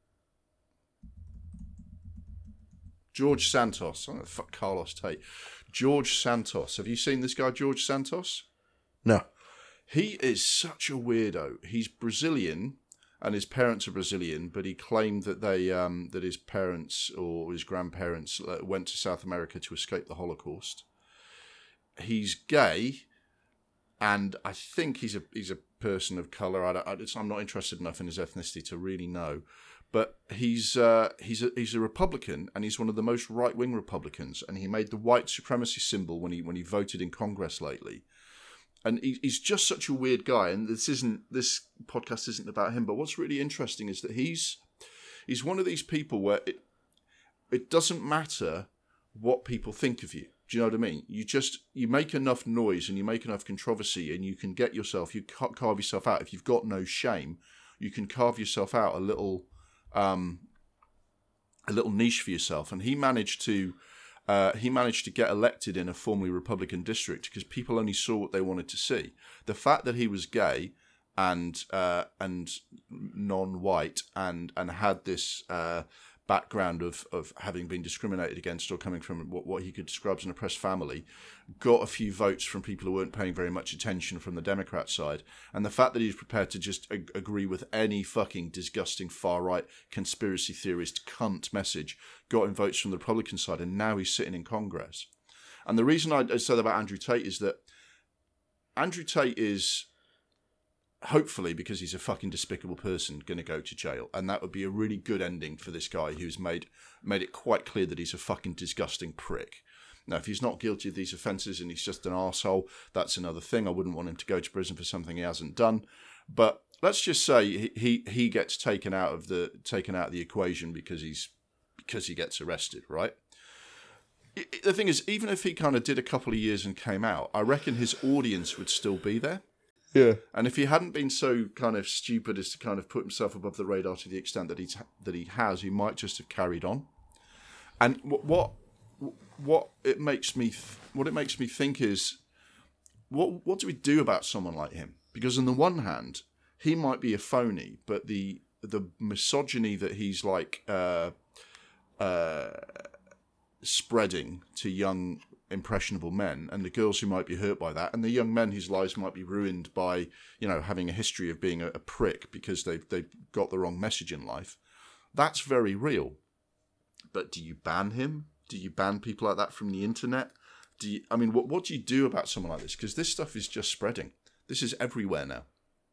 [SPEAKER 2] George Santos. Oh, fuck Carlos Tate. George Santos. Have you seen this guy, George Santos?
[SPEAKER 1] No.
[SPEAKER 2] He is such a weirdo. He's Brazilian, and his parents are Brazilian, but he claimed that they, um, that his parents or his grandparents went to South America to escape the Holocaust. He's gay, and I think he's a he's a person of color. I don't, I, I'm not interested enough in his ethnicity to really know. But he's uh, he's a, he's a Republican, and he's one of the most right wing Republicans. And he made the white supremacy symbol when he when he voted in Congress lately. And he, he's just such a weird guy. And this isn't this podcast isn't about him. But what's really interesting is that he's he's one of these people where it it doesn't matter what people think of you. Do you know what I mean? You just you make enough noise and you make enough controversy, and you can get yourself you carve yourself out. If you've got no shame, you can carve yourself out a little. Um, a little niche for yourself, and he managed to uh, he managed to get elected in a formerly Republican district because people only saw what they wanted to see. The fact that he was gay and uh, and non-white and and had this uh, background of of having been discriminated against or coming from what, what he could describe as an oppressed family, got a few votes from people who weren't paying very much attention from the Democrat side. And the fact that he's prepared to just ag- agree with any fucking disgusting far-right conspiracy theorist cunt message got him votes from the Republican side, and now he's sitting in Congress. And the reason I said about Andrew Tate is that Andrew Tate is, hopefully, because he's a fucking despicable person, going to go to jail. And that would be a really good ending for this guy who's made made it quite clear that he's a fucking disgusting prick. Now, if he's not guilty of these offences and he's just an arsehole, that's another thing. I wouldn't want him to go to prison for something he hasn't done. But let's just say he, he he gets taken out of the taken out of the equation because he's because he gets arrested, right? The thing is, even if he kind of did a couple of years and came out, I reckon his audience would still be there.
[SPEAKER 1] Yeah.
[SPEAKER 2] And if he hadn't been so kind of stupid as to kind of put himself above the radar to the extent that he's that he has, he might just have carried on. And what what, what it makes me th- what it makes me think is, what what do we do about someone like him? Because on the one hand, he might be a phony, but the the misogyny that he's like uh, uh, spreading to young impressionable men, and the girls who might be hurt by that, and the young men whose lives might be ruined by, you know, having a history of being a, a prick because they've they've got the wrong message in life, that's very real. But do you ban him? Do you ban people like that from the internet? Do you, I mean, what what do you do about someone like this? Because this stuff is just spreading. This is everywhere now.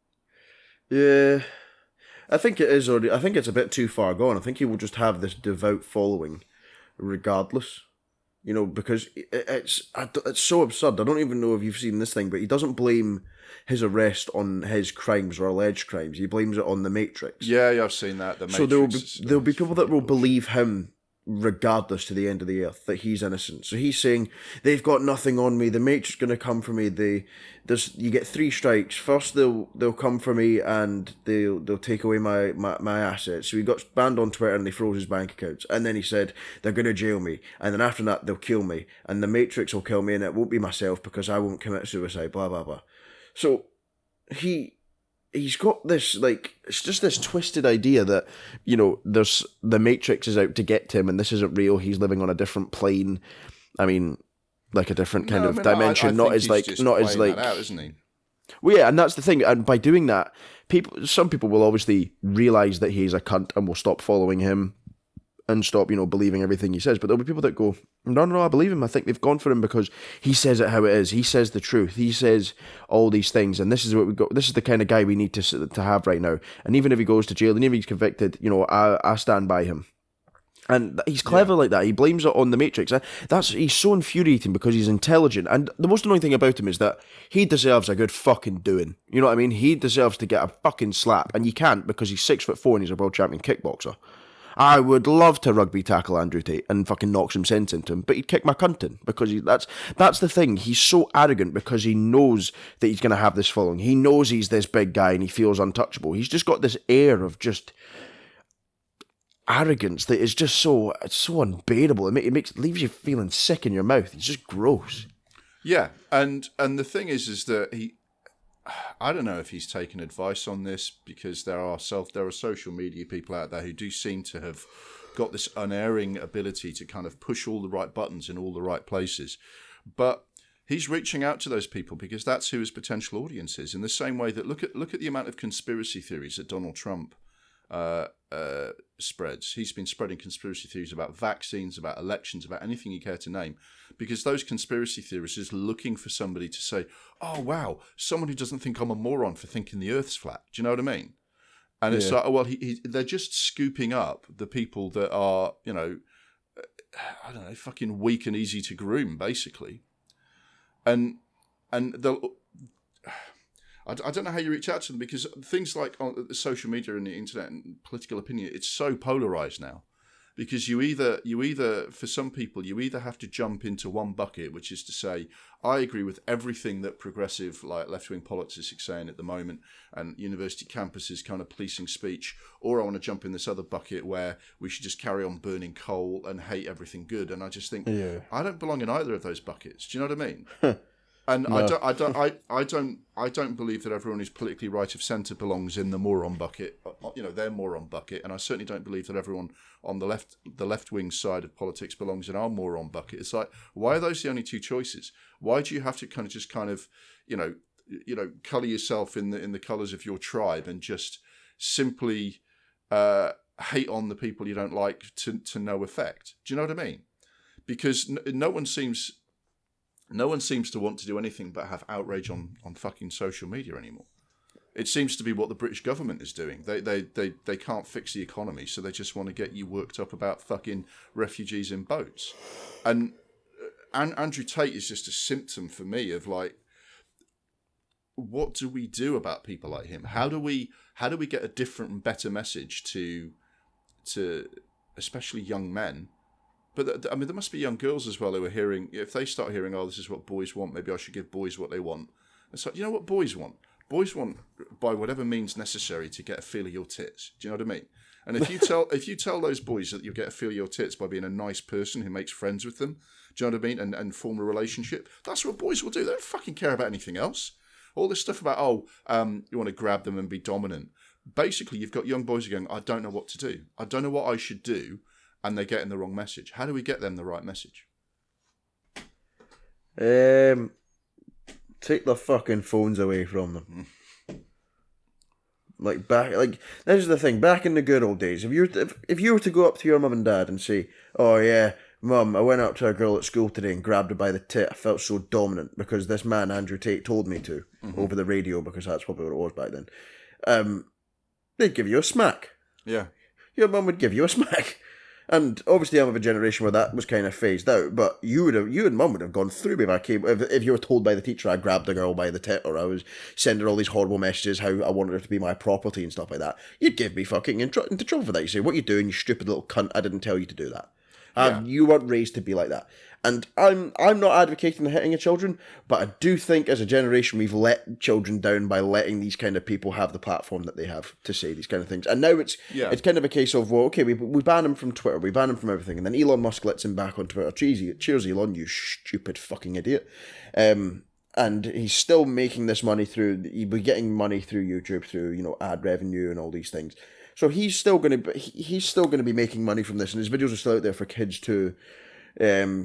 [SPEAKER 1] Yeah, I think it is already. I think it's a bit too far gone. I think he will just have this devout following, regardless. You know, because it, it's it's so absurd. I don't even know if you've seen this thing, but he doesn't blame his arrest on his crimes or alleged crimes. He blames it on the Matrix.
[SPEAKER 2] Yeah, yeah, I've seen that. The Matrix.
[SPEAKER 1] So there will be there will be people that will believe him regardless to the end of the earth that he's innocent. So he's saying they've got nothing on me. The Matrix is going to come for me. They there's you get three strikes. First they'll they'll come for me and they'll they'll take away my, my, my assets. So he got banned on Twitter and they froze his bank accounts. And then he said they're going to jail me. And then after that they'll kill me. And the Matrix will kill me and it won't be myself because I won't commit suicide. Blah blah blah. So he. He's got this, like, it's just this twisted idea that, you know, there's the Matrix is out to get him and this isn't real. He's living on a different plane. I mean, like a different kind
[SPEAKER 2] no,
[SPEAKER 1] of
[SPEAKER 2] I mean,
[SPEAKER 1] dimension,
[SPEAKER 2] I, I
[SPEAKER 1] not as like, not as like,
[SPEAKER 2] out, isn't he?
[SPEAKER 1] Well, yeah, and that's the thing. And by doing that, people, some people will obviously realize that he's a cunt and will stop following him and stop, you know, believing everything he says. But there'll be people that go, no, no, I believe him. I think they've gone for him because he says it how it is. He says the truth. He says all these things, and this is what we got. This is the kind of guy we need to to have right now. And even if he goes to jail, and even if he's convicted, you know, I I stand by him. And he's clever yeah. like that. He blames it on the Matrix. That's he's so infuriating because he's intelligent. And the most annoying thing about him is that he deserves a good fucking doing. You know what I mean? He deserves to get a fucking slap, and you can't because he's six foot four and he's a world champion kickboxer. I would love to rugby tackle Andrew Tate and fucking knock some sense into him, but he'd kick my cunt in because he, that's that's the thing. He's so arrogant because he knows that he's going to have this following. He knows he's this big guy and he feels untouchable. He's just got this air of just arrogance that is just so it's so unbearable. It, it makes it leaves you feeling sick in your mouth. It's just gross.
[SPEAKER 2] Yeah, and and the thing is, is that he. I don't know if he's taken advice on this because there are self there are social media people out there who do seem to have got this unerring ability to kind of push all the right buttons in all the right places. But he's reaching out to those people because that's who his potential audience is. In the same way that look at look at the amount of conspiracy theories that Donald Trump uh, uh, spreads. He's been spreading conspiracy theories about vaccines, about elections, about anything you care to name, because those conspiracy theorists is looking for somebody to say, oh, wow, someone who doesn't think I'm a moron for thinking the Earth's flat. Do you know what I mean? And yeah. it's like, oh, well, he, he, they're just scooping up the people that are, you know, I don't know, fucking weak and easy to groom, basically. And and they'll... I don't know how you reach out to them because things like on the social media and the internet and political opinion, it's so polarized now. Because you either, you either, for some people, you either have to jump into one bucket, which is to say, I agree with everything that progressive, like left-wing politics is saying at the moment, and university campuses kind of policing speech, or I want to jump in this other bucket where we should just carry on burning coal and hate everything good. And I just think, yeah. I don't belong in either of those buckets. Do you know what I mean? And no. I don't, I don't, I, I don't, I don't believe that everyone who's politically right of centre belongs in the moron bucket. You know, their moron bucket, and I certainly don't believe that everyone on the left, the left wing side of politics belongs in our moron bucket. It's like, why are those the only two choices? Why do you have to kind of just kind of, you know, you know, colour yourself in the in the colours of your tribe and just simply uh, hate on the people you don't like to to no effect? Do you know what I mean? Because no, no one seems. No one seems to want to do anything but have outrage on, on fucking social media anymore. It seems to be what the British government is doing. They they they they can't fix the economy, so they just want to get you worked up about fucking refugees in boats. And, and Andrew Tate is just a symptom for me of like, what do we do about people like him? How do we how do we get a different and better message to to especially young men? But I mean, there must be young girls as well who are hearing, if they start hearing, oh, this is what boys want, maybe I should give boys what they want. It's like, you know what boys want? Boys want, by whatever means necessary, to get a feel of your tits. Do you know what I mean? And if you tell if you tell those boys that you'll get a feel of your tits by being a nice person who makes friends with them, do you know what I mean? And, and form a relationship, that's what boys will do. They don't fucking care about anything else. All this stuff about, oh, um, you want to grab them and be dominant. Basically, you've got young boys going, I don't know what to do. I don't know what I should do. And they're getting the wrong message. How do we get them the right message?
[SPEAKER 1] Um, take the fucking phones away from them. Mm. Like back, like this is the thing. Back in the good old days, if you were to, if, if you were to go up to your mum and dad and say, "Oh yeah, mum, I went up to a girl at school today and grabbed her by the tit. I felt so dominant because this man Andrew Tate told me to mm-hmm. over the radio because that's probably what it was back then." Um, they'd give you a smack.
[SPEAKER 2] Yeah,
[SPEAKER 1] your mum would give you a smack. And obviously, I'm of a generation where that was kind of phased out. But you would have, you and mum would have gone through me if I came. If, if you were told by the teacher I grabbed a girl by the tit, or I was sending her all these horrible messages how I wanted her to be my property and stuff like that, you'd give me fucking in tr- into trouble for that. You say, "What are you doing, you stupid little cunt? I didn't tell you to do that." Yeah. Um, you weren't raised to be like that. And I'm I'm not advocating the hitting of children, but I do think as a generation we've let children down by letting these kind of people have the platform that they have to say these kind of things. And now it's yeah. it's kind of a case of, well, okay, we we ban him from Twitter, we ban him from everything, and then Elon Musk lets him back on Twitter. Cheesy, cheers, Elon, you stupid fucking idiot. Um, and he's still making this money through, he'll be getting money through YouTube, through, you know, ad revenue and all these things. So he's still going to he's still going to be making money from this, and his videos are still out there for kids to, um,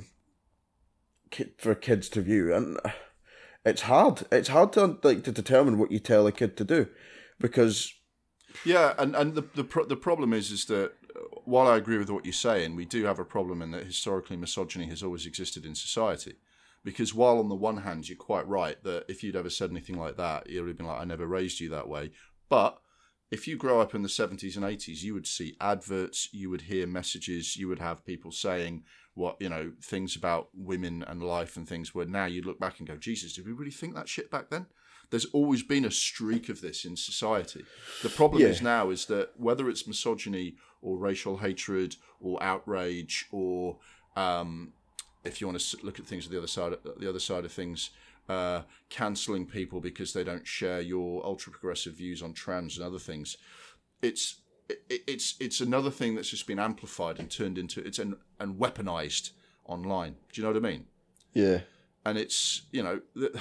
[SPEAKER 1] for kids to view, and it's hard. It's hard to like to determine what you tell a kid to do, because
[SPEAKER 2] yeah, and and the the pro- the problem is is that while I agree with what you're saying, we do have a problem in that historically misogyny has always existed in society. Because while on the one hand you're quite right that if you'd ever said anything like that, you'd have been like, I never raised you that way, but if you grow up in the seventies and eighties, you would see adverts, you would hear messages, you would have people saying what, you know, things about women and life and things where now you'd look back and go, Jesus, did we really think that shit back then? There's always been a streak of this in society. The problem yeah. is now is that whether it's misogyny or racial hatred or outrage or um, if you want to look at things at the other side, the other side of things, Uh, cancelling people because they don't share your ultra progressive views on trans and other things. It's it, it's it's another thing that's just been amplified and turned into it's an, and weaponized online. Do you know what I mean?
[SPEAKER 1] Yeah.
[SPEAKER 2] And it's you know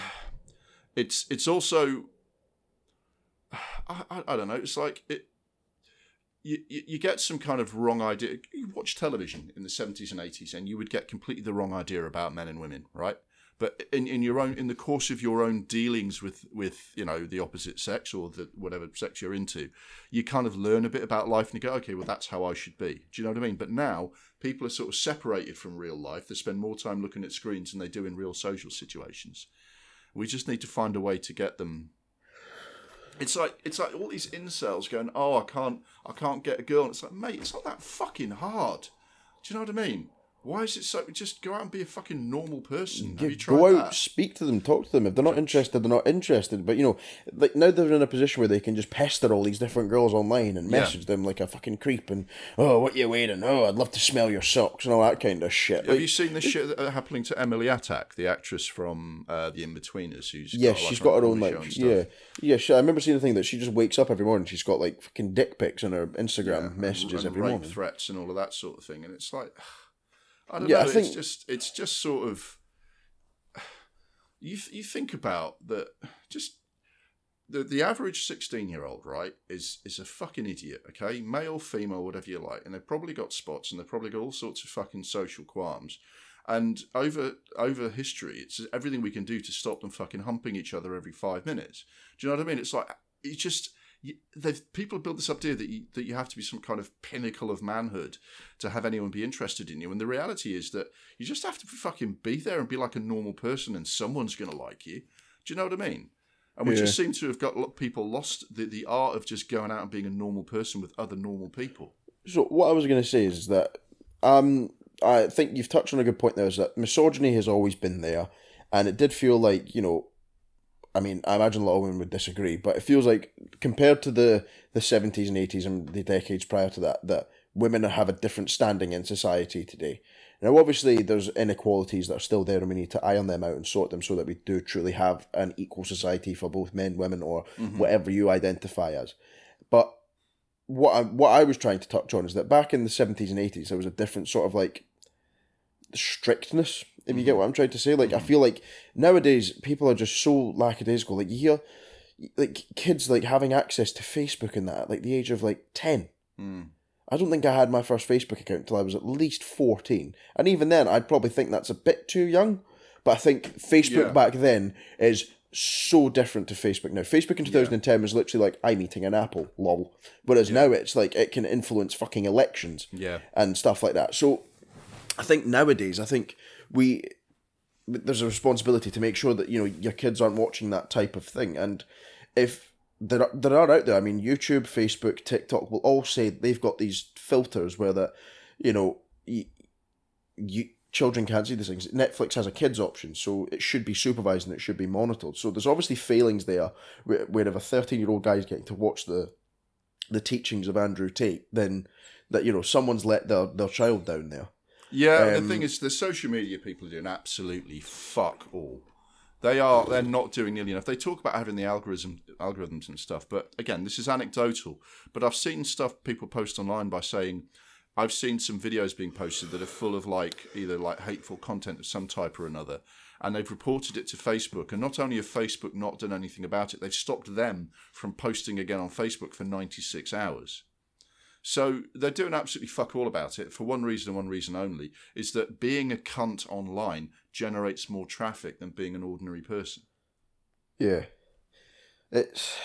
[SPEAKER 2] it's it's also I, I, I don't know. It's like it. You, you get some kind of wrong idea. You watch television in the seventies and eighties, and you would get completely the wrong idea about men and women, right? But in, in your own in the course of your own dealings with, with you know the opposite sex or the whatever sex you're into, you kind of learn a bit about life and you go, okay, well that's how I should be. Do you know what I mean? But now people are sort of separated from real life. They spend more time looking at screens than they do in real social situations. We just need to find a way to get them. It's like it's like all these incels going, oh, I can't I can't get a girl. And it's like, mate, it's not that fucking hard. Do you know what I mean? Why is it so? Just go out and be a fucking normal person. Have you tried
[SPEAKER 1] Go out,
[SPEAKER 2] that?
[SPEAKER 1] speak to them, talk to them. If they're not interested, they're not interested. But, you know, like now they're in a position where they can just pester all these different girls online and message yeah. them like a fucking creep and, oh, what you wearing? Oh, I'd love to smell your socks and all that kind of shit.
[SPEAKER 2] Have like, you seen the shit that happening to Emily Attack, the actress from uh, The In-Betweeners? Who's
[SPEAKER 1] yeah,
[SPEAKER 2] got,
[SPEAKER 1] she's
[SPEAKER 2] like,
[SPEAKER 1] got her own, like, yeah. Yeah, she, I remember seeing the thing that she just wakes up every morning. She's got, like, fucking dick pics on her Instagram yeah, messages
[SPEAKER 2] and, and
[SPEAKER 1] every
[SPEAKER 2] rape
[SPEAKER 1] morning.
[SPEAKER 2] threats and all of that sort of thing. And it's like... I don't
[SPEAKER 1] yeah,
[SPEAKER 2] know.
[SPEAKER 1] I think...
[SPEAKER 2] It's just it's just sort of you you think about that. Just the the average sixteen year old, right, is is a fucking idiot. Okay, male, female, whatever you like, and they've probably got spots and they've probably got all sorts of fucking social qualms. And over over history, it's everything we can do to stop them fucking humping each other every five minutes. Do you know what I mean? It's like it's just. They've, people build this idea that you, that you have to be some kind of pinnacle of manhood to have anyone be interested in you. And the reality is that you just have to fucking be there and be like a normal person and someone's going to like you. Do you know what I mean? And we yeah. just seem to have got people lost the, the art of just going out and being a normal person with other normal people.
[SPEAKER 1] So what I was going to say is that um, I think you've touched on a good point there, is that misogyny has always been there. And it did feel like, you know, I mean, I imagine a lot of women would disagree, but it feels like compared to the, the seventies and eighties and the decades prior to that, that women have a different standing in society today. Now, obviously, there's inequalities that are still there, and we need to iron them out and sort them so that we do truly have an equal society for both men, women, or mm-hmm. whatever you identify as. But what I, what I was trying to touch on is that back in the seventies and eighties, there was a different sort of like strictness, if mm-hmm. you get what I'm trying to say. Like, mm-hmm. I feel like nowadays people are just so lackadaisical. Like, you hear like kids like having access to Facebook and that at like the age of like ten.
[SPEAKER 2] Mm.
[SPEAKER 1] I don't think I had my first Facebook account until I was at least fourteen. And even then, I'd probably think that's a bit too young. But I think Facebook yeah. back then is so different to Facebook now. Facebook in two thousand ten yeah. was literally like, I'm eating an apple, lol. Whereas yeah. now it's like, it can influence fucking elections
[SPEAKER 2] yeah.
[SPEAKER 1] and stuff like that. So I think nowadays, I think we... there's a responsibility to make sure that, you know, your kids aren't watching that type of thing. And if... There are, there are out there, I mean, YouTube, Facebook, TikTok will all say they've got these filters where that, you know, you, you, children can't see these things. Netflix has a kids option, so it should be supervised and it should be monitored. So there's obviously failings there where, where if a thirteen-year-old guy is getting to watch the the teachings of Andrew Tate, then that, you know, someone's let their, their child down there.
[SPEAKER 2] Yeah, um, the thing is, the social media people are doing absolutely fuck all. They are, they're not doing nearly enough. They talk about having the algorithm, algorithms and stuff, but again, this is anecdotal. But I've seen stuff people post online by saying, I've seen some videos being posted that are full of like, either like hateful content of some type or another, and they've reported it to Facebook, and not only have Facebook not done anything about it, they've stopped them from posting again on Facebook for ninety-six hours. So they're doing absolutely fuck all about it for one reason and one reason only, is that being a cunt online generates more traffic than being an ordinary person.
[SPEAKER 1] Yeah. It's...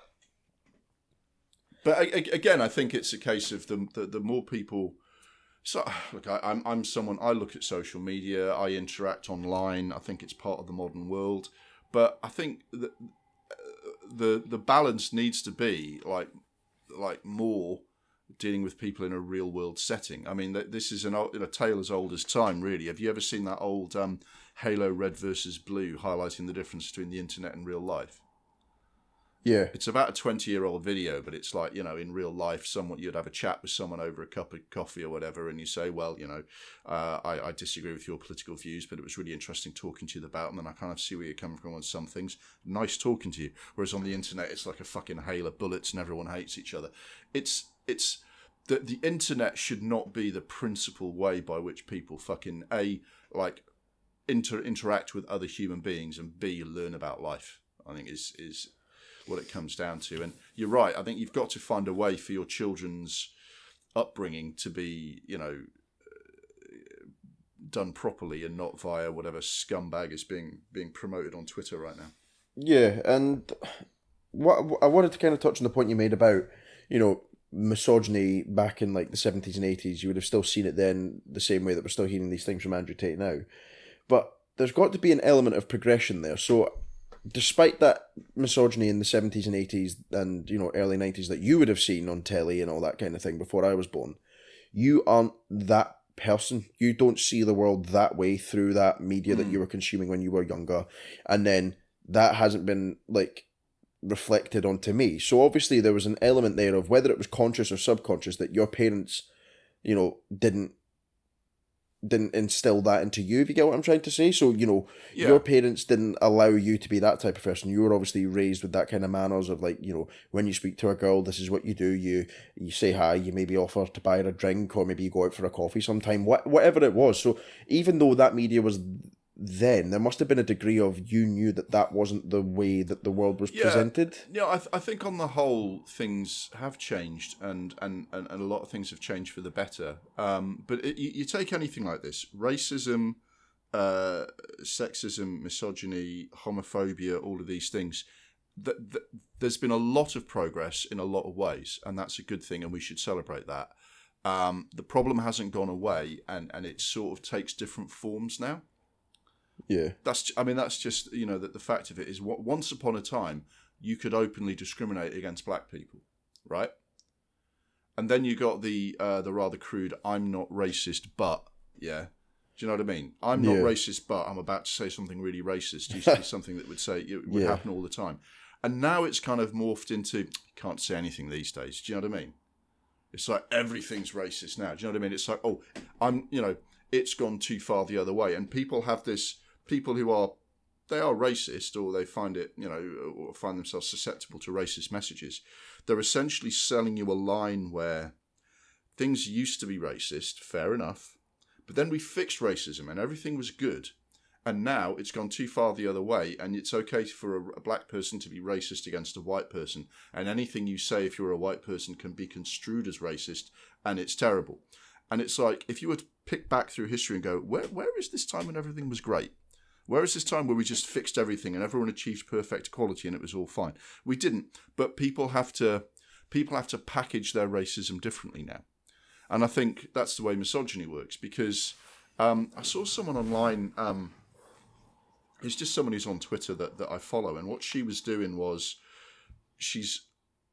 [SPEAKER 2] But again, I think it's a case of the the, the more people... So, look, I, I'm I'm someone, I look at social media, I interact online, I think it's part of the modern world. But I think that the the balance needs to be like like more... dealing with people in a real world setting. I mean, this is an old, a tale as old as time, really. Have you ever seen that old um, Halo Red versus Blue highlighting the difference between the internet and real life?
[SPEAKER 1] Yeah.
[SPEAKER 2] It's about a twenty-year-old video, but it's like, you know, in real life, someone you'd have a chat with someone over a cup of coffee or whatever, and you say, well, you know, uh, I, I disagree with your political views, but it was really interesting talking to you about them, and I kind of see where you're coming from on some things. Nice talking to you. Whereas on the internet, it's like a fucking hail of bullets and everyone hates each other. It's... It's the the internet should not be the principal way by which people fucking A, like inter interact with other human beings, and B, learn about life. I think is is what it comes down to. And you're right. I think you've got to find a way for your children's upbringing to be, you know, done properly and not via whatever scumbag is being being promoted on Twitter right now.
[SPEAKER 1] Yeah, and what I wanted to kind of touch on the point you made about, you know, misogyny back in like the seventies and eighties. You would have still seen it then the same way that we're still hearing these things from Andrew Tate now. But there's got to be an element of progression there. So despite that misogyny in the seventies and eighties and, you know, early nineties that you would have seen on telly and all that kind of thing before I was born, you aren't that person. You don't see the world that way through that media mm. that you were consuming when you were younger. And then that hasn't been like reflected onto me. So obviously there was an element there of whether it was conscious or subconscious that your parents, you know, didn't didn't instill that into you, if you get what I'm trying to say. So, you know, yeah. your parents didn't allow you to be that type of person. You were obviously raised with that kind of manners of like, you know, when you speak to a girl, this is what you do. You you say hi, you maybe offer to buy her a drink, or maybe you go out for a coffee sometime, what, whatever it was. So even though that media was then, there must have been a degree of you knew that that wasn't the way that the world was yeah. presented.
[SPEAKER 2] Yeah, I, th- I think on the whole, things have changed, and, and, and, and a lot of things have changed for the better. Um, but it, you, you take anything like this, racism, uh, sexism, misogyny, homophobia, all of these things, th- th- there's been a lot of progress in a lot of ways, and that's a good thing, and we should celebrate that. Um, the problem hasn't gone away, and, and it sort of takes different forms now.
[SPEAKER 1] Yeah,
[SPEAKER 2] that's. I mean, that's just, you know, that the fact of it is, what once upon a time you could openly discriminate against black people, right? And then you got the uh, the rather crude "I'm not racist, but" yeah, Do you know what I mean? I'm not
[SPEAKER 1] Yeah.
[SPEAKER 2] racist, but I'm about to say something really racist. Used to be something that would say it would
[SPEAKER 1] Yeah.
[SPEAKER 2] happen all the time, and now it's kind of morphed into you can't say anything these days. Do you know what I mean? It's like everything's racist now. Do you know what I mean? It's like, oh, I'm, you know, it's gone too far the other way. And people have this, people who are, they are racist, or they find it, you know, or find themselves susceptible to racist messages. They're essentially selling you a line where things used to be racist, fair enough, but then we fixed racism and everything was good. And now it's gone too far the other way, and it's okay for a, a black person to be racist against a white person, and anything you say if you're a white person can be construed as racist, and it's terrible. And it's like, if you were to pick back through history and go, where where is this time when everything was great? Where is this time where we just fixed everything and everyone achieved perfect equality and it was all fine? We didn't. But people have to people have to package their racism differently now. And I think that's the way misogyny works, because um, I saw someone online... Um, It's just someone who's on Twitter that, that I follow, and what she was doing was she's,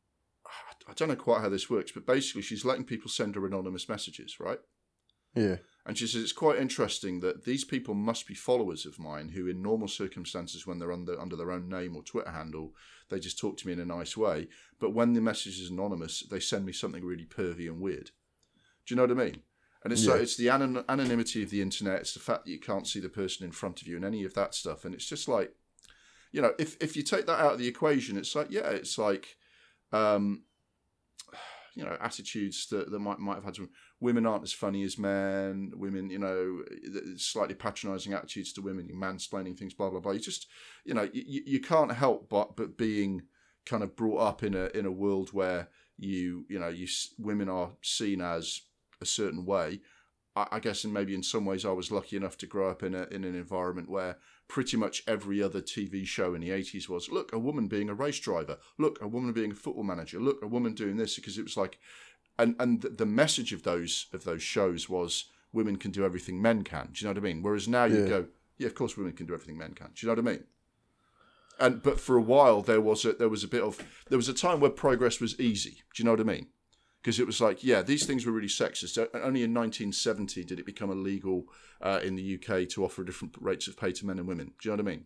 [SPEAKER 2] I don't know quite how this works, but basically she's letting people send her anonymous messages, right?
[SPEAKER 1] Yeah.
[SPEAKER 2] And she says it's quite interesting that these people must be followers of mine who in normal circumstances, when they're under, under their own name or Twitter handle, they just talk to me in a nice way. But when the message is anonymous, they send me something really pervy and weird. Do you know what I mean? And it's
[SPEAKER 1] Yeah.
[SPEAKER 2] like, it's the anon- anonymity of the internet. It's the fact that you can't see the person in front of you and any of that stuff. And it's just like, you know, if, if you take that out of the equation, it's like, yeah, it's like, um, you know, attitudes that, that might might have had to, women aren't as funny as men, women, you know, slightly patronising attitudes to women, you mansplaining things, blah, blah, blah. You just, you know, you, you can't help but, but being kind of brought up in a in a world where you, you know, you women are seen as a certain way. I, I guess, and maybe in some ways I was lucky enough to grow up in a in an environment where pretty much every other T V show in the eighties was, look, a woman being a race driver, look, a woman being a football manager, look, a woman doing this, because it was like, and and the message of those of those shows was women can do everything men can. Do you know what I mean? Whereas now you
[SPEAKER 1] Yeah.
[SPEAKER 2] go, yeah, of course women can do everything men can. Do you know what I mean? And but for a while there was a there was a bit of there was a time where progress was easy. Do you know what I mean? Because it was like, yeah, these things were really sexist. Only in nineteen seventy did it become illegal uh, in the U K to offer different rates of pay to men and women. Do you know what I mean?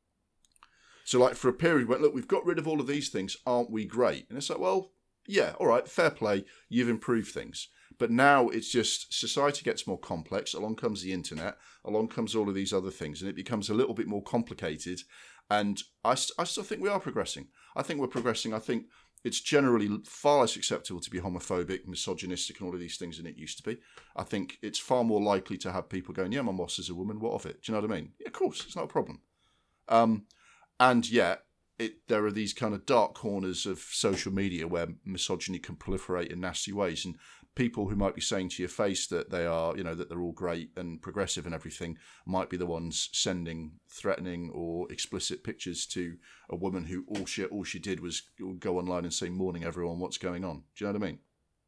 [SPEAKER 2] So, like, for a period, went, look, we've got rid of all of these things. Aren't we great? And it's like, well, yeah, all right, fair play. You've improved things. But now it's just society gets more complex. Along comes the internet. Along comes all of these other things. And it becomes a little bit more complicated. And I, I still think we are progressing. I think we're progressing. I think it's generally far less acceptable to be homophobic, misogynistic, and all of these things than it used to be. I think it's far more likely to have people going, yeah, my boss is a woman, what of it? Do you know what I mean? Yeah, of course, it's not a problem. Um, and yet, it, there are these kind of dark corners of social media where misogyny can proliferate in nasty ways, and people who might be saying to your face that they are, you know, that they're all great and progressive and everything might be the ones sending threatening or explicit pictures to a woman who all she all she did was go online and say, "Morning, everyone, what's going on?" Do you know what I mean?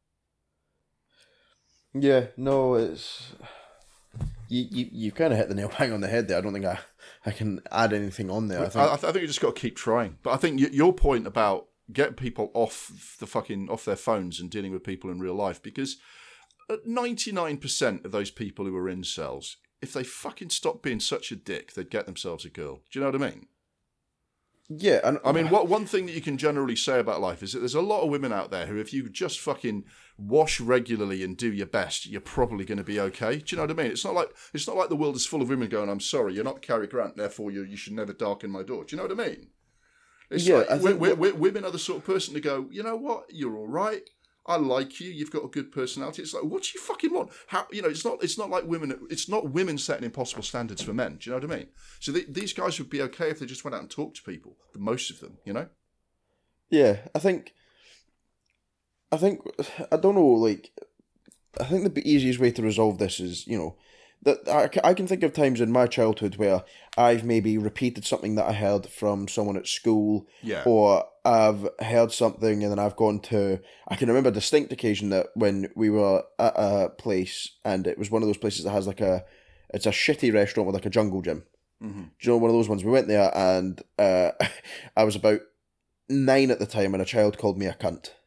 [SPEAKER 1] Yeah, no, it's you you you kind of hit the nail bang on the head there. I don't think I I can add anything on there. I think
[SPEAKER 2] I, I think you just got to keep trying. But I think y- your point about getting people off the fucking off their phones and dealing with people in real life, because ninety-nine percent of those people who are incels, if they fucking stopped being such a dick, they'd get themselves a girl. Do you know what I mean?
[SPEAKER 1] yeah, and
[SPEAKER 2] I mean, what one thing that you can generally say about life is that there's a lot of women out there who, if you just fucking wash regularly and do your best, you're probably going to be okay. Do you know what I mean? It's not like it's not like the world is full of women going, "I'm sorry, you're not Cary Grant, therefore you you should never darken my door." Do you know what I mean? It's
[SPEAKER 1] Yeah,
[SPEAKER 2] like
[SPEAKER 1] I think
[SPEAKER 2] we
[SPEAKER 1] what-
[SPEAKER 2] we women are the sort of person to go, you know what, you're all right. I like you. You've got a good personality. It's like, what do you fucking want? How, you know, it's not. It's not like women. It's not women setting impossible standards for men. Do you know what I mean? So the, these guys would be okay if they just went out and talked to people. The most of them, you know.
[SPEAKER 1] yeah, I think I think I don't know. Like, I think the easiest way to resolve this is, you know, that I, ca- I can think of times in my childhood where I've maybe repeated something that I heard from someone at school,
[SPEAKER 2] Yeah.
[SPEAKER 1] or I've heard something and then I've gone to. I can remember a distinct occasion that when we were at a place, and it was one of those places that has like a, it's a shitty restaurant with like a jungle gym.
[SPEAKER 2] Mm-hmm.
[SPEAKER 1] Do you know, one of those ones? We went there, and uh, I was about nine at the time, and a child called me a cunt.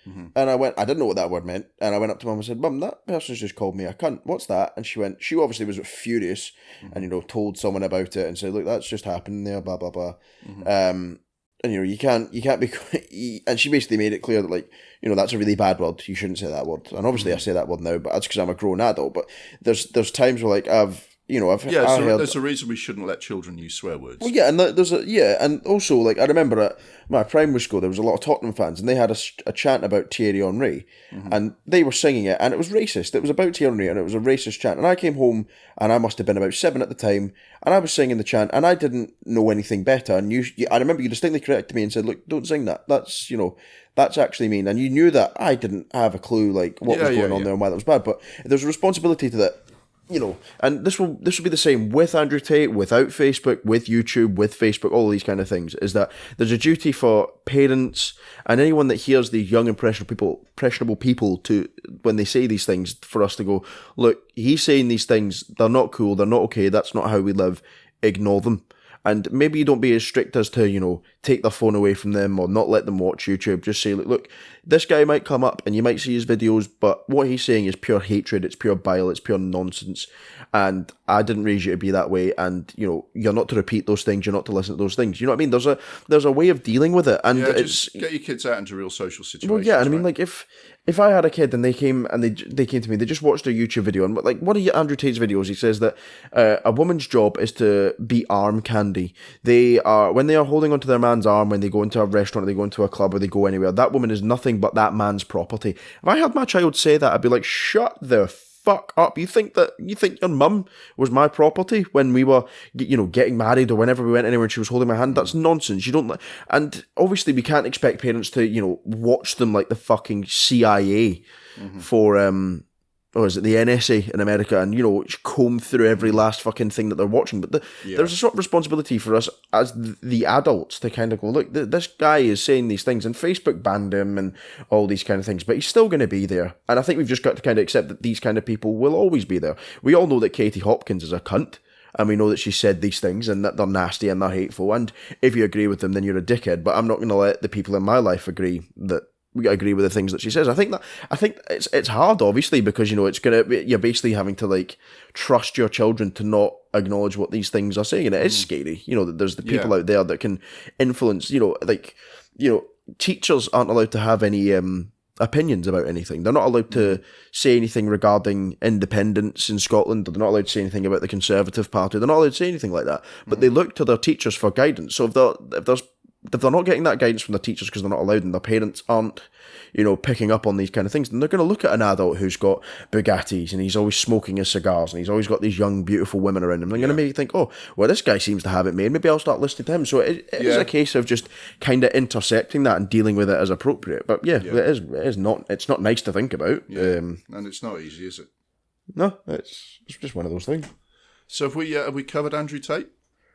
[SPEAKER 2] Mm-hmm.
[SPEAKER 1] And I went, I didn't know what that word meant. And I went up to mum and said, Mum, that person's just called me a cunt. What's that? And she went, she obviously was furious
[SPEAKER 2] Mm-hmm.
[SPEAKER 1] and, you know, told someone about it and said, look, that's just happened there, blah, blah, blah.
[SPEAKER 2] Mm-hmm.
[SPEAKER 1] Um, and, you know, you can't, you can't be, and she basically made it clear that, like, you know, that's a really bad word. You shouldn't say that word. And obviously
[SPEAKER 2] Mm-hmm.
[SPEAKER 1] I say that word now, but that's because I'm a grown adult. But there's, there's times where, like, I've, you know, I've,
[SPEAKER 2] Yeah,
[SPEAKER 1] I
[SPEAKER 2] so
[SPEAKER 1] heard,
[SPEAKER 2] there's a reason we shouldn't let children use swear words.
[SPEAKER 1] well, yeah, and th- there's a yeah, and also like I remember at my primary school there was a lot of Tottenham fans, and they had a, s- a chant about Thierry Henry,
[SPEAKER 2] Mm-hmm.
[SPEAKER 1] and they were singing it, and it was racist. It was about Thierry Henry, and it was a racist chant. And I came home, and I must have been about seven at the time, and I was singing the chant, and I didn't know anything better. And you, you I remember you distinctly corrected me and said, "Look, don't sing that. That's you know." That's actually mean, and you knew that I didn't have a clue like what
[SPEAKER 2] Yeah,
[SPEAKER 1] was going
[SPEAKER 2] yeah,
[SPEAKER 1] on
[SPEAKER 2] yeah.
[SPEAKER 1] there and why that was bad. But there's a responsibility to that. You know, and this will this will be the same with Andrew Tate, without Facebook, with YouTube, with Facebook, all these kind of things. Is that there's a duty for parents and anyone that hears these young impressionable people, impressionable people, to when they say these things, for us to go, look, he's saying these things, they're not cool, they're not okay, that's not how we live. Ignore them. And maybe you don't be as strict as to, you know, take their phone away from them or not let them watch YouTube. Just say, look, look, this guy might come up and you might see his videos, but what he's saying is pure hatred, it's pure bile, it's pure nonsense. And I didn't raise you to be that way. And, you know, you're not to repeat those things, you're not to listen to those things. You know what I mean? There's a there's a way of dealing with it. And
[SPEAKER 2] Yeah,
[SPEAKER 1] it's
[SPEAKER 2] just get your kids out into real social situations.
[SPEAKER 1] well, yeah, and I mean,
[SPEAKER 2] right?
[SPEAKER 1] like, if if I had a kid and they came and they they came to me, they just watched a YouTube video, and like one of Andrew Tate's videos, he says that uh, a woman's job is to be arm candy. They are when they are holding onto their man's arm when they go into a restaurant, or they go into a club, or they go anywhere. That woman is nothing but that man's property. If I had my child say that, I'd be like, shut the fuck up. You think that you think your mum was my property when we were, you know, getting married or whenever we went anywhere and she was holding my hand? That's nonsense. You don't li- and obviously we can't expect parents to, you know, watch them like the fucking C I A
[SPEAKER 2] Mm-hmm.
[SPEAKER 1] for um or is it the N S A in America, and, you know, comb through every last fucking thing that they're watching. But the,
[SPEAKER 2] Yeah.
[SPEAKER 1] there's a sort of responsibility for us as th- the adults to kind of go, look, th- this guy is saying these things, and Facebook banned him and all these kind of things, but he's still going to be there. And I think we've just got to kind of accept that these kind of people will always be there. We all know that Katie Hopkins is a cunt, and we know that she said these things and that they're nasty and they're hateful. And if you agree with them, then you're a dickhead. But I'm not going to let the people in my life agree that we agree with the things that she says. I think that I think it's it's hard, obviously, because, you know, it's gonna you're basically having to like trust your children to not acknowledge what these things are saying, and it is scary. You know, that there's the people
[SPEAKER 2] Yeah.
[SPEAKER 1] out there that can influence. You know, like you know, teachers aren't allowed to have any um, opinions about anything. They're not allowed to say anything regarding independence in Scotland. They're not allowed to say anything about the Conservative Party. They're not allowed to say anything like that. But they look to their teachers for guidance. So if they're if there's if they're not getting that guidance from their teachers because they're not allowed and their parents aren't, you know, picking up on these kind of things, then they're going to look at an adult who's got Bugattis and he's always smoking his cigars and he's always got these young, beautiful women around him. They're going to make you think, oh, well, this guy seems to have it made. Maybe I'll start listening to him. So it, it is
[SPEAKER 2] Yeah.
[SPEAKER 1] a case of just kind of intercepting that and dealing with it as appropriate. But yeah, it is. It is not. It's not nice to think about. Um,
[SPEAKER 2] And it's not easy, is it?
[SPEAKER 1] no, it's it's just one of those things.
[SPEAKER 2] So have we uh, have we covered Andrew Tate?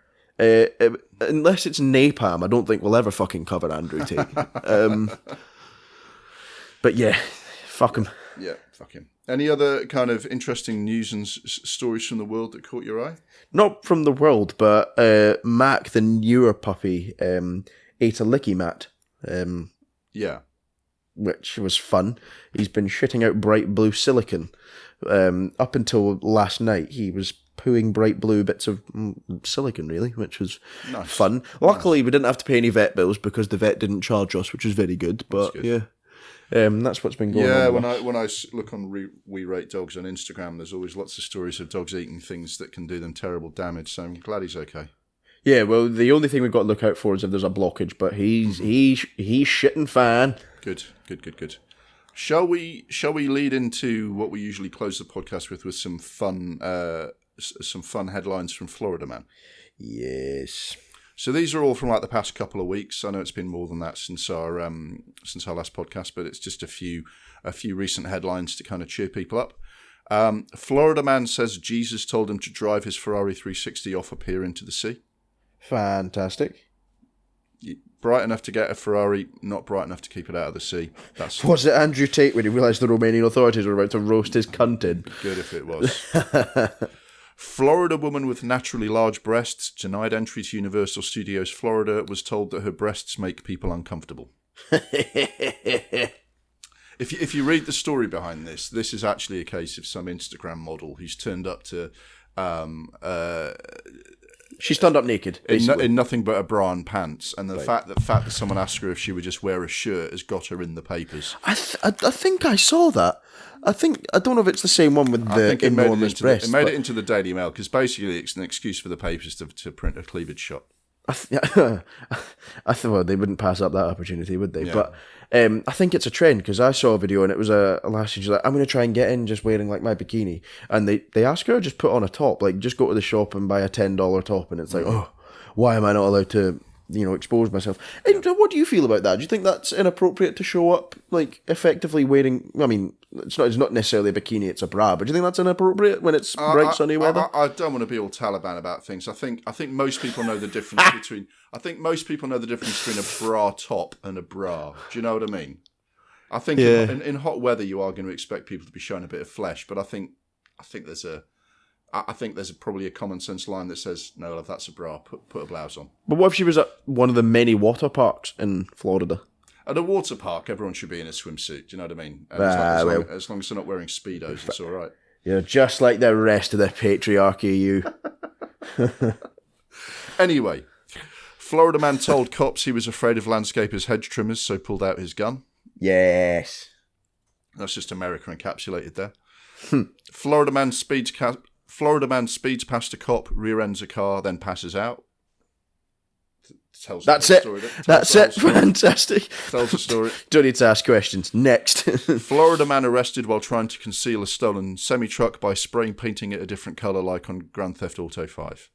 [SPEAKER 1] Uh, uh, unless it's napalm, I don't think we'll ever fucking cover Andrew Tate. um, but yeah, fuck him.
[SPEAKER 2] Yeah, fuck him. Any other kind of interesting news and s- stories from the world that caught your eye?
[SPEAKER 1] Not from the world, but uh, Mac, the newer puppy, um, ate a licky mat, um,
[SPEAKER 2] Yeah.
[SPEAKER 1] which was fun. He's been shitting out bright blue silicon. Um, up until last night, he was pooing bright blue bits of mm, silicon, really, which was
[SPEAKER 2] Nice.
[SPEAKER 1] fun. Luckily, we didn't have to pay any vet bills because the vet didn't charge us, which was very good. But
[SPEAKER 2] good.
[SPEAKER 1] yeah, um, that's what's been going
[SPEAKER 2] Yeah,
[SPEAKER 1] on.
[SPEAKER 2] when I when I s- look on Re- We Rate Dogs on Instagram, there's always lots of stories of dogs eating things that can do them terrible damage. So I'm glad he's okay.
[SPEAKER 1] Yeah, well, the only thing we've got to look out for is if there's a blockage, but he's he's he's shitting fine.
[SPEAKER 2] Good, good, good, good. Shall we? Shall we lead into what we usually close the podcast with, with some fun, uh, s- some fun headlines from Florida Man?
[SPEAKER 1] Yes.
[SPEAKER 2] So these are all from like the past couple of weeks. I know it's been more than that since our um, since our last podcast, but it's just a few a few recent headlines to kind of cheer people up. Um, Florida Man says Jesus told him to drive his Ferrari three sixty off a pier into the sea.
[SPEAKER 1] Fantastic.
[SPEAKER 2] Bright enough to get a Ferrari, not bright enough to keep it out of the sea. That's
[SPEAKER 1] Was it Andrew Tate when he realised the Romanian authorities were about to roast his cunt in?
[SPEAKER 2] good if it was. Florida woman with naturally large breasts denied entry to Universal Studios Florida, was told that her breasts make people uncomfortable. if you, if you read the story behind this, this is actually a case of some Instagram model who's turned up to. Um, uh,
[SPEAKER 1] She's turned up naked,
[SPEAKER 2] in, no,
[SPEAKER 1] basically.
[SPEAKER 2] in nothing but a bra and pants, and the
[SPEAKER 1] Right.
[SPEAKER 2] fact that fact that someone asked her if she would just wear a shirt has got her in the papers.
[SPEAKER 1] I, th- I I think I saw that. I think I don't know if it's the same one with
[SPEAKER 2] I
[SPEAKER 1] the
[SPEAKER 2] think it made it
[SPEAKER 1] enormous
[SPEAKER 2] into the,
[SPEAKER 1] breasts.
[SPEAKER 2] it made
[SPEAKER 1] but
[SPEAKER 2] it into the Daily Mail because basically it's an excuse for the papers to to print a cleavage shot.
[SPEAKER 1] I, th- I thought well, they wouldn't pass up that opportunity, would they?
[SPEAKER 2] Yeah.
[SPEAKER 1] But um, I think it's a trend because I saw a video and it was a, a lass who's like, I'm going to try and get in just wearing like my bikini, and they they ask her to just put on a top, like just go to the shop and buy a ten dollar top, and it's like, oh, why am I not allowed to, you know, expose myself? And what do you feel about that? Do you think that's inappropriate to show up like effectively wearing? I mean, it's not it's not necessarily a bikini; it's a bra. But do you think that's inappropriate when it's bright
[SPEAKER 2] I,
[SPEAKER 1] sunny
[SPEAKER 2] I,
[SPEAKER 1] weather?
[SPEAKER 2] I, I don't want to be all Taliban about things. I think I think most people know the difference between. I think most people know the difference between a bra top and a bra. Do you know what I mean? I think
[SPEAKER 1] Yeah.
[SPEAKER 2] in, in hot weather you are going to expect people to be showing a bit of flesh, but I think I think there's a I I think there's a, probably a common sense line that says no, love, that's a bra. Put put a blouse on.
[SPEAKER 1] But what if she was at one of the many water parks in Florida?
[SPEAKER 2] At a water park, everyone should be in a swimsuit. Do you know what I mean? And
[SPEAKER 1] Ah,
[SPEAKER 2] as, long, as, long,
[SPEAKER 1] well.
[SPEAKER 2] as long as they're not wearing speedos, it's all right.
[SPEAKER 1] You're just like the rest of the patriarchy, you.
[SPEAKER 2] Anyway, Florida man told cops he was afraid of landscapers' hedge trimmers, so pulled out his gun.
[SPEAKER 1] Yes.
[SPEAKER 2] That's just America encapsulated there. Florida man speeds ca- Florida man speeds past a cop, rear ends a car, then passes out. Tells
[SPEAKER 1] That's
[SPEAKER 2] the
[SPEAKER 1] it.
[SPEAKER 2] Story. Tells
[SPEAKER 1] That's
[SPEAKER 2] the
[SPEAKER 1] it.
[SPEAKER 2] whole story.
[SPEAKER 1] Fantastic.
[SPEAKER 2] Tells the story.
[SPEAKER 1] Don't need to ask questions. Next.
[SPEAKER 2] Florida man arrested while trying to conceal a stolen semi truck by spraying painting it a different colour, like on Grand Theft Auto Five.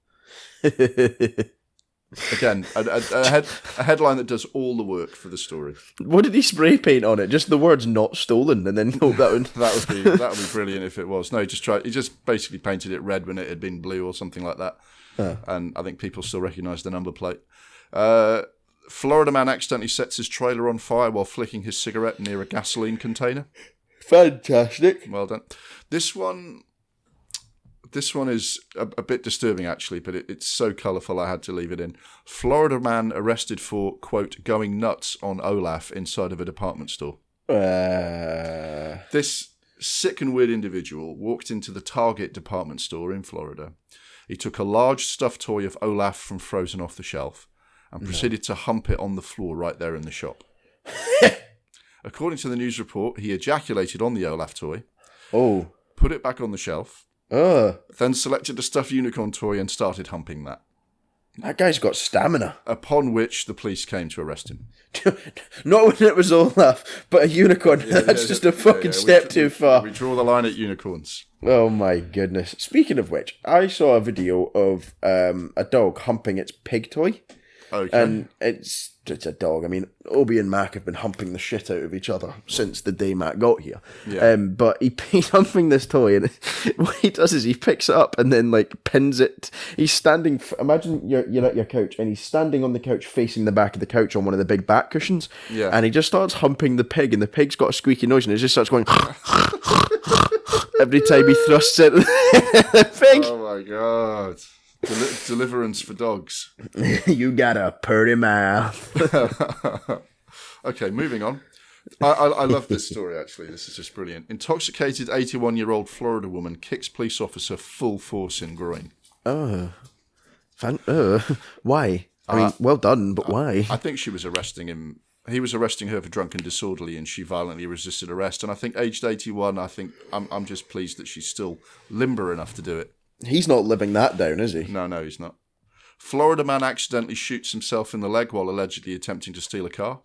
[SPEAKER 2] Again, a, a, a, head, a headline that does all the work for the story.
[SPEAKER 1] What did he spray paint on it? Just the words "not stolen," and then hope that would.
[SPEAKER 2] That would be that would be brilliant if it was. No, he just tried. He just basically painted it red when it had been blue or something like that.
[SPEAKER 1] Huh.
[SPEAKER 2] And I think people still recognise the number plate. Uh, Florida man accidentally sets his trailer on fire while flicking his cigarette near a gasoline container.
[SPEAKER 1] Fantastic.
[SPEAKER 2] Well done. This one, this one is a, a bit disturbing actually, but it, it's so colourful I had to leave it in. Florida man arrested for quote going nuts on Olaf inside of a department store.
[SPEAKER 1] Uh,
[SPEAKER 2] This sick and weird individual walked into the Target department store in Florida. He took a large stuffed toy of Olaf from Frozen off the shelf and proceeded to hump it on the floor right there in the shop. According to the news report, he ejaculated on the Olaf toy,
[SPEAKER 1] oh.
[SPEAKER 2] put it back on the shelf,
[SPEAKER 1] Oh.
[SPEAKER 2] then selected a stuffed unicorn toy and started humping that.
[SPEAKER 1] That guy's got stamina.
[SPEAKER 2] Upon which the police came to arrest him.
[SPEAKER 1] Not when it was Olaf, but a unicorn. That's
[SPEAKER 2] Yeah,
[SPEAKER 1] just
[SPEAKER 2] yeah,
[SPEAKER 1] a fucking
[SPEAKER 2] yeah, yeah.
[SPEAKER 1] step
[SPEAKER 2] We-
[SPEAKER 1] too
[SPEAKER 2] we-
[SPEAKER 1] far.
[SPEAKER 2] We draw the line at unicorns.
[SPEAKER 1] Oh my goodness. Speaking of which, I saw a video of um, a dog humping its pig toy.
[SPEAKER 2] Okay.
[SPEAKER 1] And it's it's a dog. I mean, Obi and Mac have been humping the shit out of each other since the day Mac got here.
[SPEAKER 2] Yeah.
[SPEAKER 1] Um, but he, he's humping this toy, and what he does is he picks it up and then like pins it. He's standing. Imagine you're you're at your couch, and he's standing on the couch, facing the back of the couch on one of the big back cushions.
[SPEAKER 2] Yeah.
[SPEAKER 1] And he just starts humping the pig, and the pig's got a squeaky noise, and it just starts going every time he thrusts it. The pig.
[SPEAKER 2] Oh my god. Deli- deliverance for dogs.
[SPEAKER 1] You got a purty mouth.
[SPEAKER 2] Okay, moving on. I, I, I love this story, actually. This is just brilliant. Intoxicated eighty-one-year-old Florida woman kicks police officer full force in groin.
[SPEAKER 1] Oh, fan- uh, why? I mean, well done, but why?
[SPEAKER 2] I think she was arresting him. He was arresting her for drunk and disorderly, and she violently resisted arrest. And I think, aged eighty-one, I think I'm I'm just pleased that she's still limber enough to do it.
[SPEAKER 1] He's not living that down, is he?
[SPEAKER 2] No, no, he's not. Florida man accidentally shoots himself in the leg while allegedly attempting to steal a car.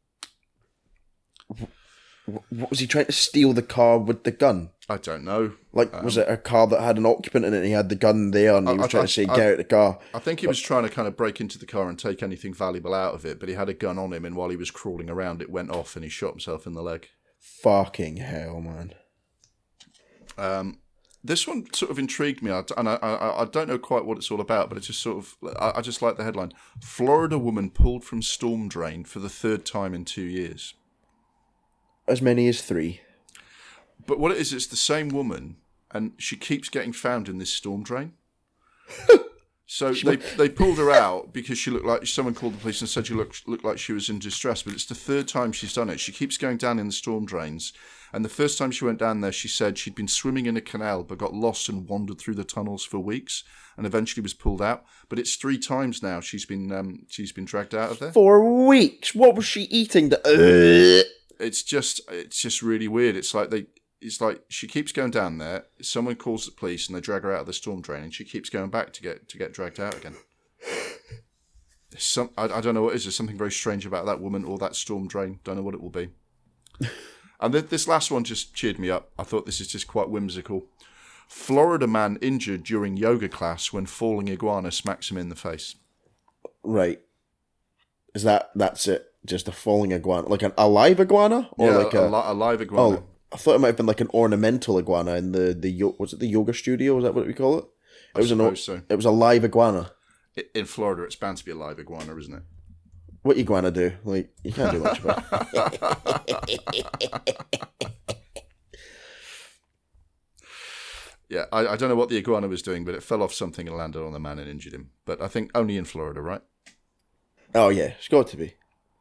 [SPEAKER 1] What was he trying to steal the car with the gun?
[SPEAKER 2] I don't know.
[SPEAKER 1] Like, was it a car that had an occupant in it and he had the gun there and he was
[SPEAKER 2] I-
[SPEAKER 1] trying
[SPEAKER 2] I-
[SPEAKER 1] to say,
[SPEAKER 2] I-
[SPEAKER 1] get out the car?
[SPEAKER 2] I think he was trying to kind of break into the car and take anything valuable out of it, but he had a gun on him, and while he was crawling around, it went off and he shot himself in the leg.
[SPEAKER 1] Fucking hell, man.
[SPEAKER 2] Um, this one sort of intrigued me, I- and I, I, I don't know quite what it's all about, but it's just sort of, I, I just like the headline. Florida woman pulled from storm drain for the third time in two years.
[SPEAKER 1] As many as three.
[SPEAKER 2] But what it is, it's the same woman, and she keeps getting found in this storm drain. So they they pulled her out because she looked like someone called the police and said she looked looked like she was in distress. But it's the third time she's done it. She keeps going down in the storm drains. And the first time she went down there, she said she'd been swimming in a canal but got lost and wandered through the tunnels for weeks and eventually was pulled out. But it's three times now she's been um, she's been dragged out of there.
[SPEAKER 1] For weeks. What was she eating? The-
[SPEAKER 2] it's just it's just really weird. It's like they. It's like she keeps going down there. Someone calls the police and they drag her out of the storm drain, and she keeps going back to get to get dragged out again. There's some I, I don't know what it is. There's something very strange about that woman or that storm drain. Don't know what it will be. And th- this last one just cheered me up. I thought this is just quite whimsical. Florida man injured during yoga class when falling iguana smacks him in the face.
[SPEAKER 1] Right. Is that that's it? Just a falling iguana, like an alive iguana, or
[SPEAKER 2] yeah,
[SPEAKER 1] like a,
[SPEAKER 2] a, li- a live iguana.
[SPEAKER 1] Oh, I thought it might have been like an ornamental iguana in the the yo- was it the yoga studio? Was that what we call it? It
[SPEAKER 2] I
[SPEAKER 1] was an o-
[SPEAKER 2] so.
[SPEAKER 1] It was a live iguana.
[SPEAKER 2] In Florida, it's bound to be a live iguana, isn't it?
[SPEAKER 1] What iguana do? Like you can't do much about it.
[SPEAKER 2] Yeah, I, I don't know what the iguana was doing, but it fell off something and landed on the man and injured him. But I think only in Florida, right?
[SPEAKER 1] Oh yeah, it's got to be.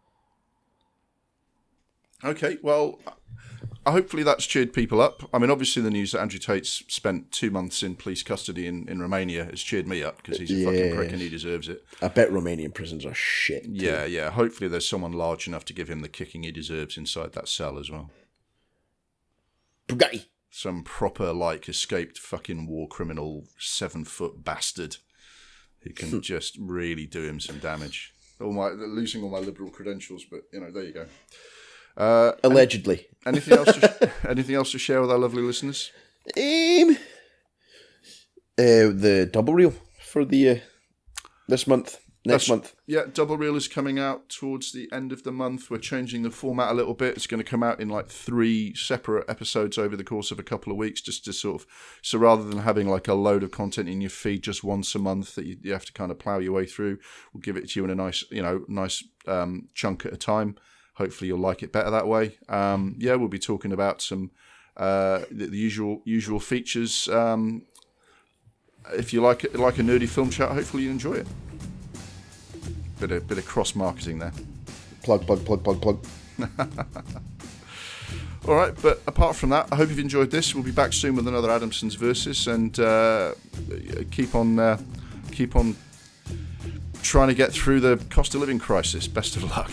[SPEAKER 2] Okay, well, hopefully that's cheered people up. I mean, obviously the news that Andrew Tate's spent two months in police custody in, in Romania has cheered me up because he's a
[SPEAKER 1] yes.
[SPEAKER 2] fucking prick and he deserves it.
[SPEAKER 1] I bet Romanian prisons are shit. Too.
[SPEAKER 2] Yeah, yeah. Hopefully there's someone large enough to give him the kicking he deserves inside that cell as well.
[SPEAKER 1] Bugatti.
[SPEAKER 2] Some proper, like, escaped fucking war criminal, seven-foot bastard who can just really do him some damage. All my losing all my liberal credentials, but, you know, there you go. Uh,
[SPEAKER 1] Allegedly.
[SPEAKER 2] Any, anything else? To, anything else to share with our lovely listeners?
[SPEAKER 1] Um, uh, the double reel for the uh, this month, next
[SPEAKER 2] That's,
[SPEAKER 1] month.
[SPEAKER 2] Yeah, Double Reel is coming out towards the end of the month. We're changing the format a little bit. It's going to come out in like three separate episodes over the course of a couple of weeks, just to sort of, so rather than having like a load of content in your feed just once a month that you, you have to kind of plow your way through, we'll give it to you in a nice, you know, nice um, chunk at a time. Hopefully you'll like it better that way. Um, yeah, we'll be talking about some uh, the, the usual usual features. Um, if you like it, like a nerdy film chat, hopefully you enjoy it. Bit of bit of cross marketing there.
[SPEAKER 1] Plug, plug, plug, plug, plug.
[SPEAKER 2] All right, but apart from that, I hope you've enjoyed this. We'll be back soon with another Adamson's Versus, and uh, keep on uh, keep on trying to get through the cost of living crisis. Best of luck.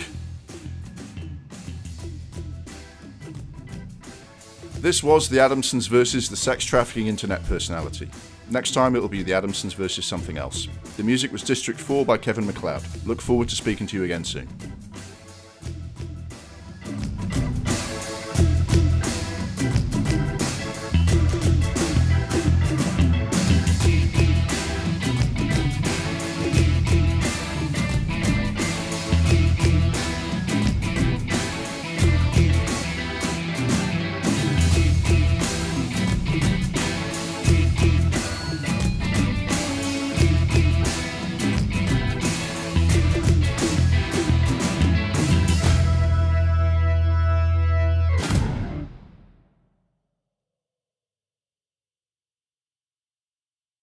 [SPEAKER 2] This was the Adamsons versus the sex trafficking internet personality. Next time it will be the Adamsons versus something else. The music was District four by Kevin MacLeod. Look forward to speaking to you again soon.